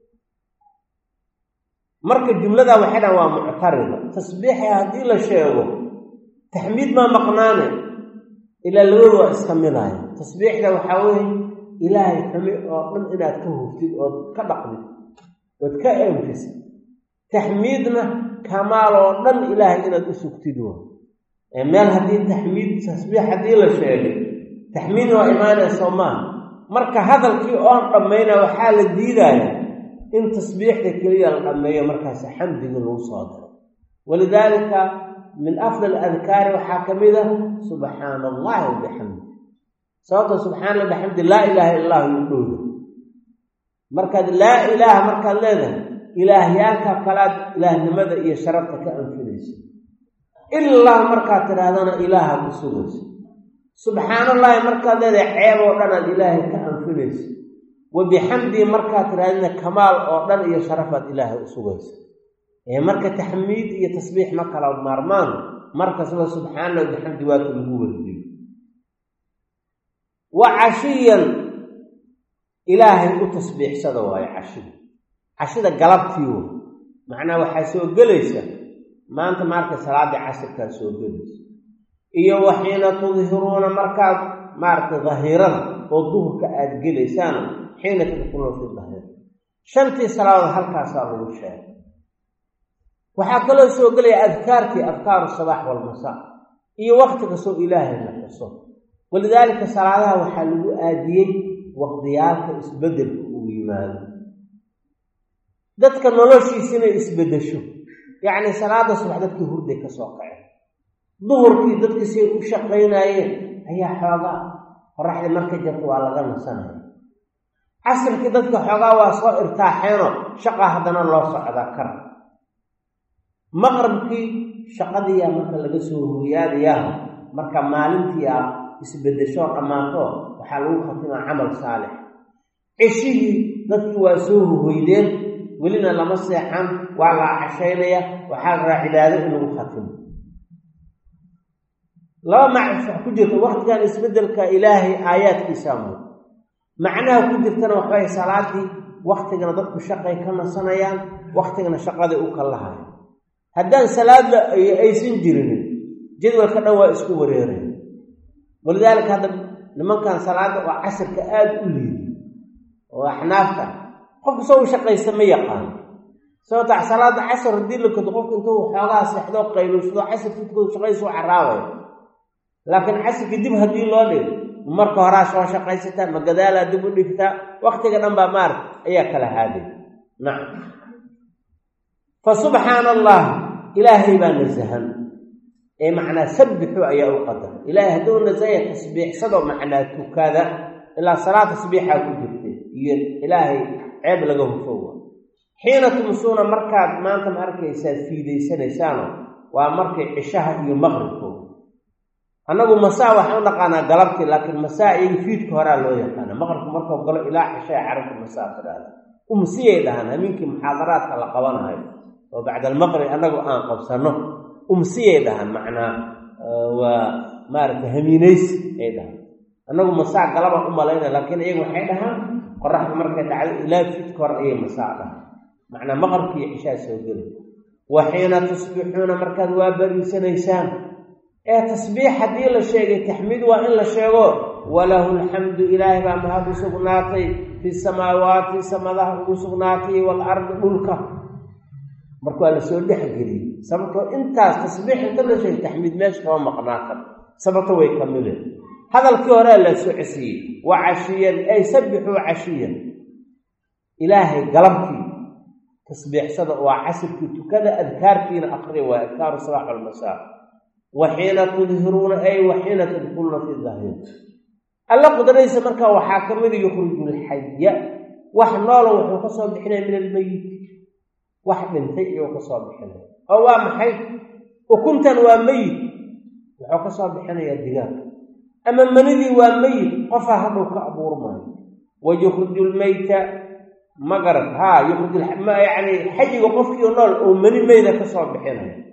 Speaker 1: marka jumladaa waxay dhahan waa muctarida tasbiixi haddii la sheego taxmiid maa maqnaane ilaa labadu waa iska midaaya tasbiixda waxaa weeye ilaahay xumi oo dhan inaad ka huftid ood ka dhaqdid ood ka eemkisid taxmiidna kamaal oo dhan ilaahay inaad u sugtid wa ee meel haddii taxmiid tasbiix haddii la sheegay taxmiidna waa imaanayso maaha marka hadalkii oon dhammayna waxaa la diidaaya in tasbiixda keliya la dhammeeyo markaas xamdiga lagu soo daro walidaalika min afdal adkaari waxaa ka mid ah subxaana allahi wabixamdi sababta subxaana allah bixamdi laa ilaaha illa allahu yudhowda markaad laa ilaaha markaad leedahay ilaahyaalka kalaad ilaahnimada iyo sharafta ka anfinaysa ilaa markaad tidhaahdana ilaaha ku sugaysa subxaana allahi markaad leedahay ceeb oo dhanaad ilaahay ka anfinaysa wabixamdii markaad tidhahdina kamaal oo dhan iyo sharafaad ilaahay u sugaysa ee marka taxmiid iyo tasbiix ma kala maarmaan markasba subxaana allah wabixamdi waaka lagu wardiyo wa cashiyan ilaahay u tasbiixsada waayo cashida cashida galabtii wa macnaa waxaa soo gelaysa maanta maarka salaadii casirkaa soo gelaysa iyo waxiina tudhiruuna markaad maaragtay dahiirada oo duhurka aada gelaysaan xiina tadkhuluuna fi dahiira shantii salaadood halkaasaa lagu sheegay waxaa kaloo soo gelaya adkaartii adkaaru sabaax walmasaa iyo wakti kastoo ilaahay la xuso walidaalika salaadaha waxaa lagu aadiyey waqdiyaalka isbeddelka uu yimaado dadka noloshiisa inay isbeddesho yacni salaada subax dadkii hurday ka soo kaceen duhurkii dadkii say u shaqaynaayeen ayaa xoogaa qoraxdii markay jarto waa laga nasanaya casirkii dadka xoogaa waa soo irtaaxeeno shaqa haddana loo socdaa kara maqribkii shaqadiiyaa marka laga soo hooyaadayaa marka maalintii ah isbedeshoo dhammaato waxaa lagu khatimaa camal saalix cishihii dadkii waa soo hohoydeen welina lama seexan waa la cashaynaya waxaa la raa cibaado in lagu khatimo laba macna wax ku jirta waqtigan isbedelka ilaahay aayaadkiisa mu macnaha ku jirtana waxay salaadii waqtigana dadku shaqay ka nasanayaan waqtigana shaqada u kalahay haddaan salaada aysan jirin jadwalka dhan waa isku wareeray walidaalka hadda nimankan salaada waa casirka aad u liiday oo axnaafta qofku soo shaqaysta ma yaqaan soo tax salaada casr hadii la kado qofku intuu xoogaa seexdo qayluushado casirkii ku shaqayso caraaway laakiin casirkii dib hadii loo dhigo marka hore soo shaqaysata ma gadaala dib u dhigta waqtiga dhan baa maar ayaa kala haaday nacam fa subhanallah ilaahi baa nazahan ee macna sabbihu ayaa u qadar ilaahi haduu nazaya tasbiixsado macna tukada ila salaat tasbiixa ku jirtay iyo ilaahi ceeb laga hufoowa xiina tumsuuna markaad maanta ma arkaysaa fiidaysanaysaan waa markay cishaha iyo maqribku anagu masaa waxaan naqaanaa galabtii laakiin masaa iyo fiidka hore loo yaqaan maqribku markuu galo ilaa cishaa carabka masaa fadada umsiyay dhahan haminkii muxaadaraadka la qabanayo oo bacda al-maqrib anagu aan qabsano umsiyay dhahan macnaa waa maarta hamiinays ay dhahan anagu masaa galaba u malayna laakiin iyagu waxay dhahan qoraxda markay dhacdo ilaa fiidka hore ayay masaa dhahan macnaa maqribkii iyo cishaa soo geli wa xiina tusbixuuna markaad waa bariisanaysaan ee tasbiix haddii la sheegay taxmiid waa in la sheego walahu alxamdu ilaahi baa mahad u sugnaatay fi samaawaati samadaha ugu sugnaatay waalardi dhulka marka waa la soo dhexgeliyey sababtoo intaas tasbiix inta la sheegay taxmiid meesha kama maqnaa kar sababto way kamileen hadalkii hore la soo cesiyey wa cashiyan ay sabbixuu cashiyan ilaahay galabtii tasbiixsada waa casirkii tukada adkaarkiina aqri waa adkaaru sabaax walmasaa وحين تظهرون أي وحين تدخلون في الظهير الله قدريس مركا وحاكمين يخرج الحي وحنال وحقصوا بحنا من الميت واحد من ثقي وقصوا بحنا أو محي وكنت وميت وحقصوا بحنا يا الدجاج أما منذي وميت قفها كأبو رمان ويخرج الميت مقرب ها يخرج الحي يعني حي وقفي ونال ومن الميت قصوا بحنا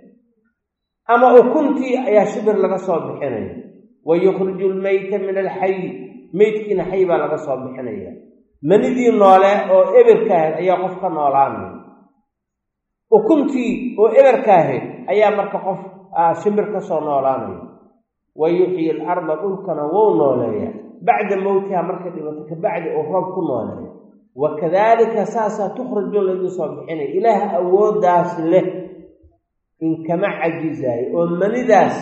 Speaker 1: أما أكنتي يا شبر لك صوب بحنية ويخرج الميت من الحي ميت كنا حي بقى لك صوب بحنية من ذي النولة أو إبر كاهن أي قفك نولانه أكنتي أو إبر كاهن أي مرك قف شبر كسر نولانه ويحيي الأرض ألكنا ونولية بعد موتها مركز وتك بعد أخرى كنولية وكذلك ساسا تخرج من الذي صوب بحنية إله أود داس له إن كما عجزاي ومن داس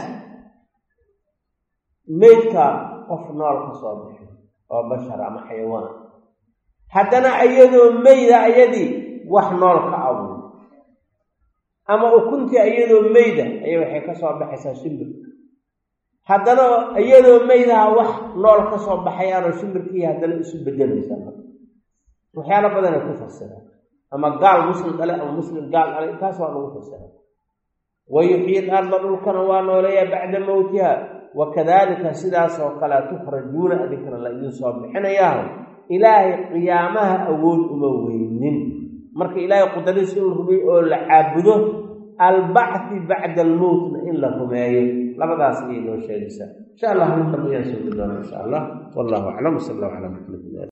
Speaker 1: ميتك قفنا القصابح أو بشر أم حيوان حتى أيدو ميدة أيدي وحنا الكعب أما كنت أيدو ميدة أيوة حكا صابح ساشمبر حتى أيدو ميدة وحنا القصابح يا شمبر كي هذا الاسم بدل يسمى وحيانا بدنا كفسر أما قال مسلم قال أو مسلم قال على كاسوا نفسر ويحيي الأرض ملكا ونوليا بعد موتها وكذلك سداس وقلا تخرجون ذكر الله يصاب حنياه إلهي قيامها أول أموين مرك إلهي قدرس إنه العابده البعث بعد الموت إلا همايه لبدا سيئين وشيء إن شاء الله نقدر ينسوا الله إن شاء الله والله أعلم صلى الله على محمد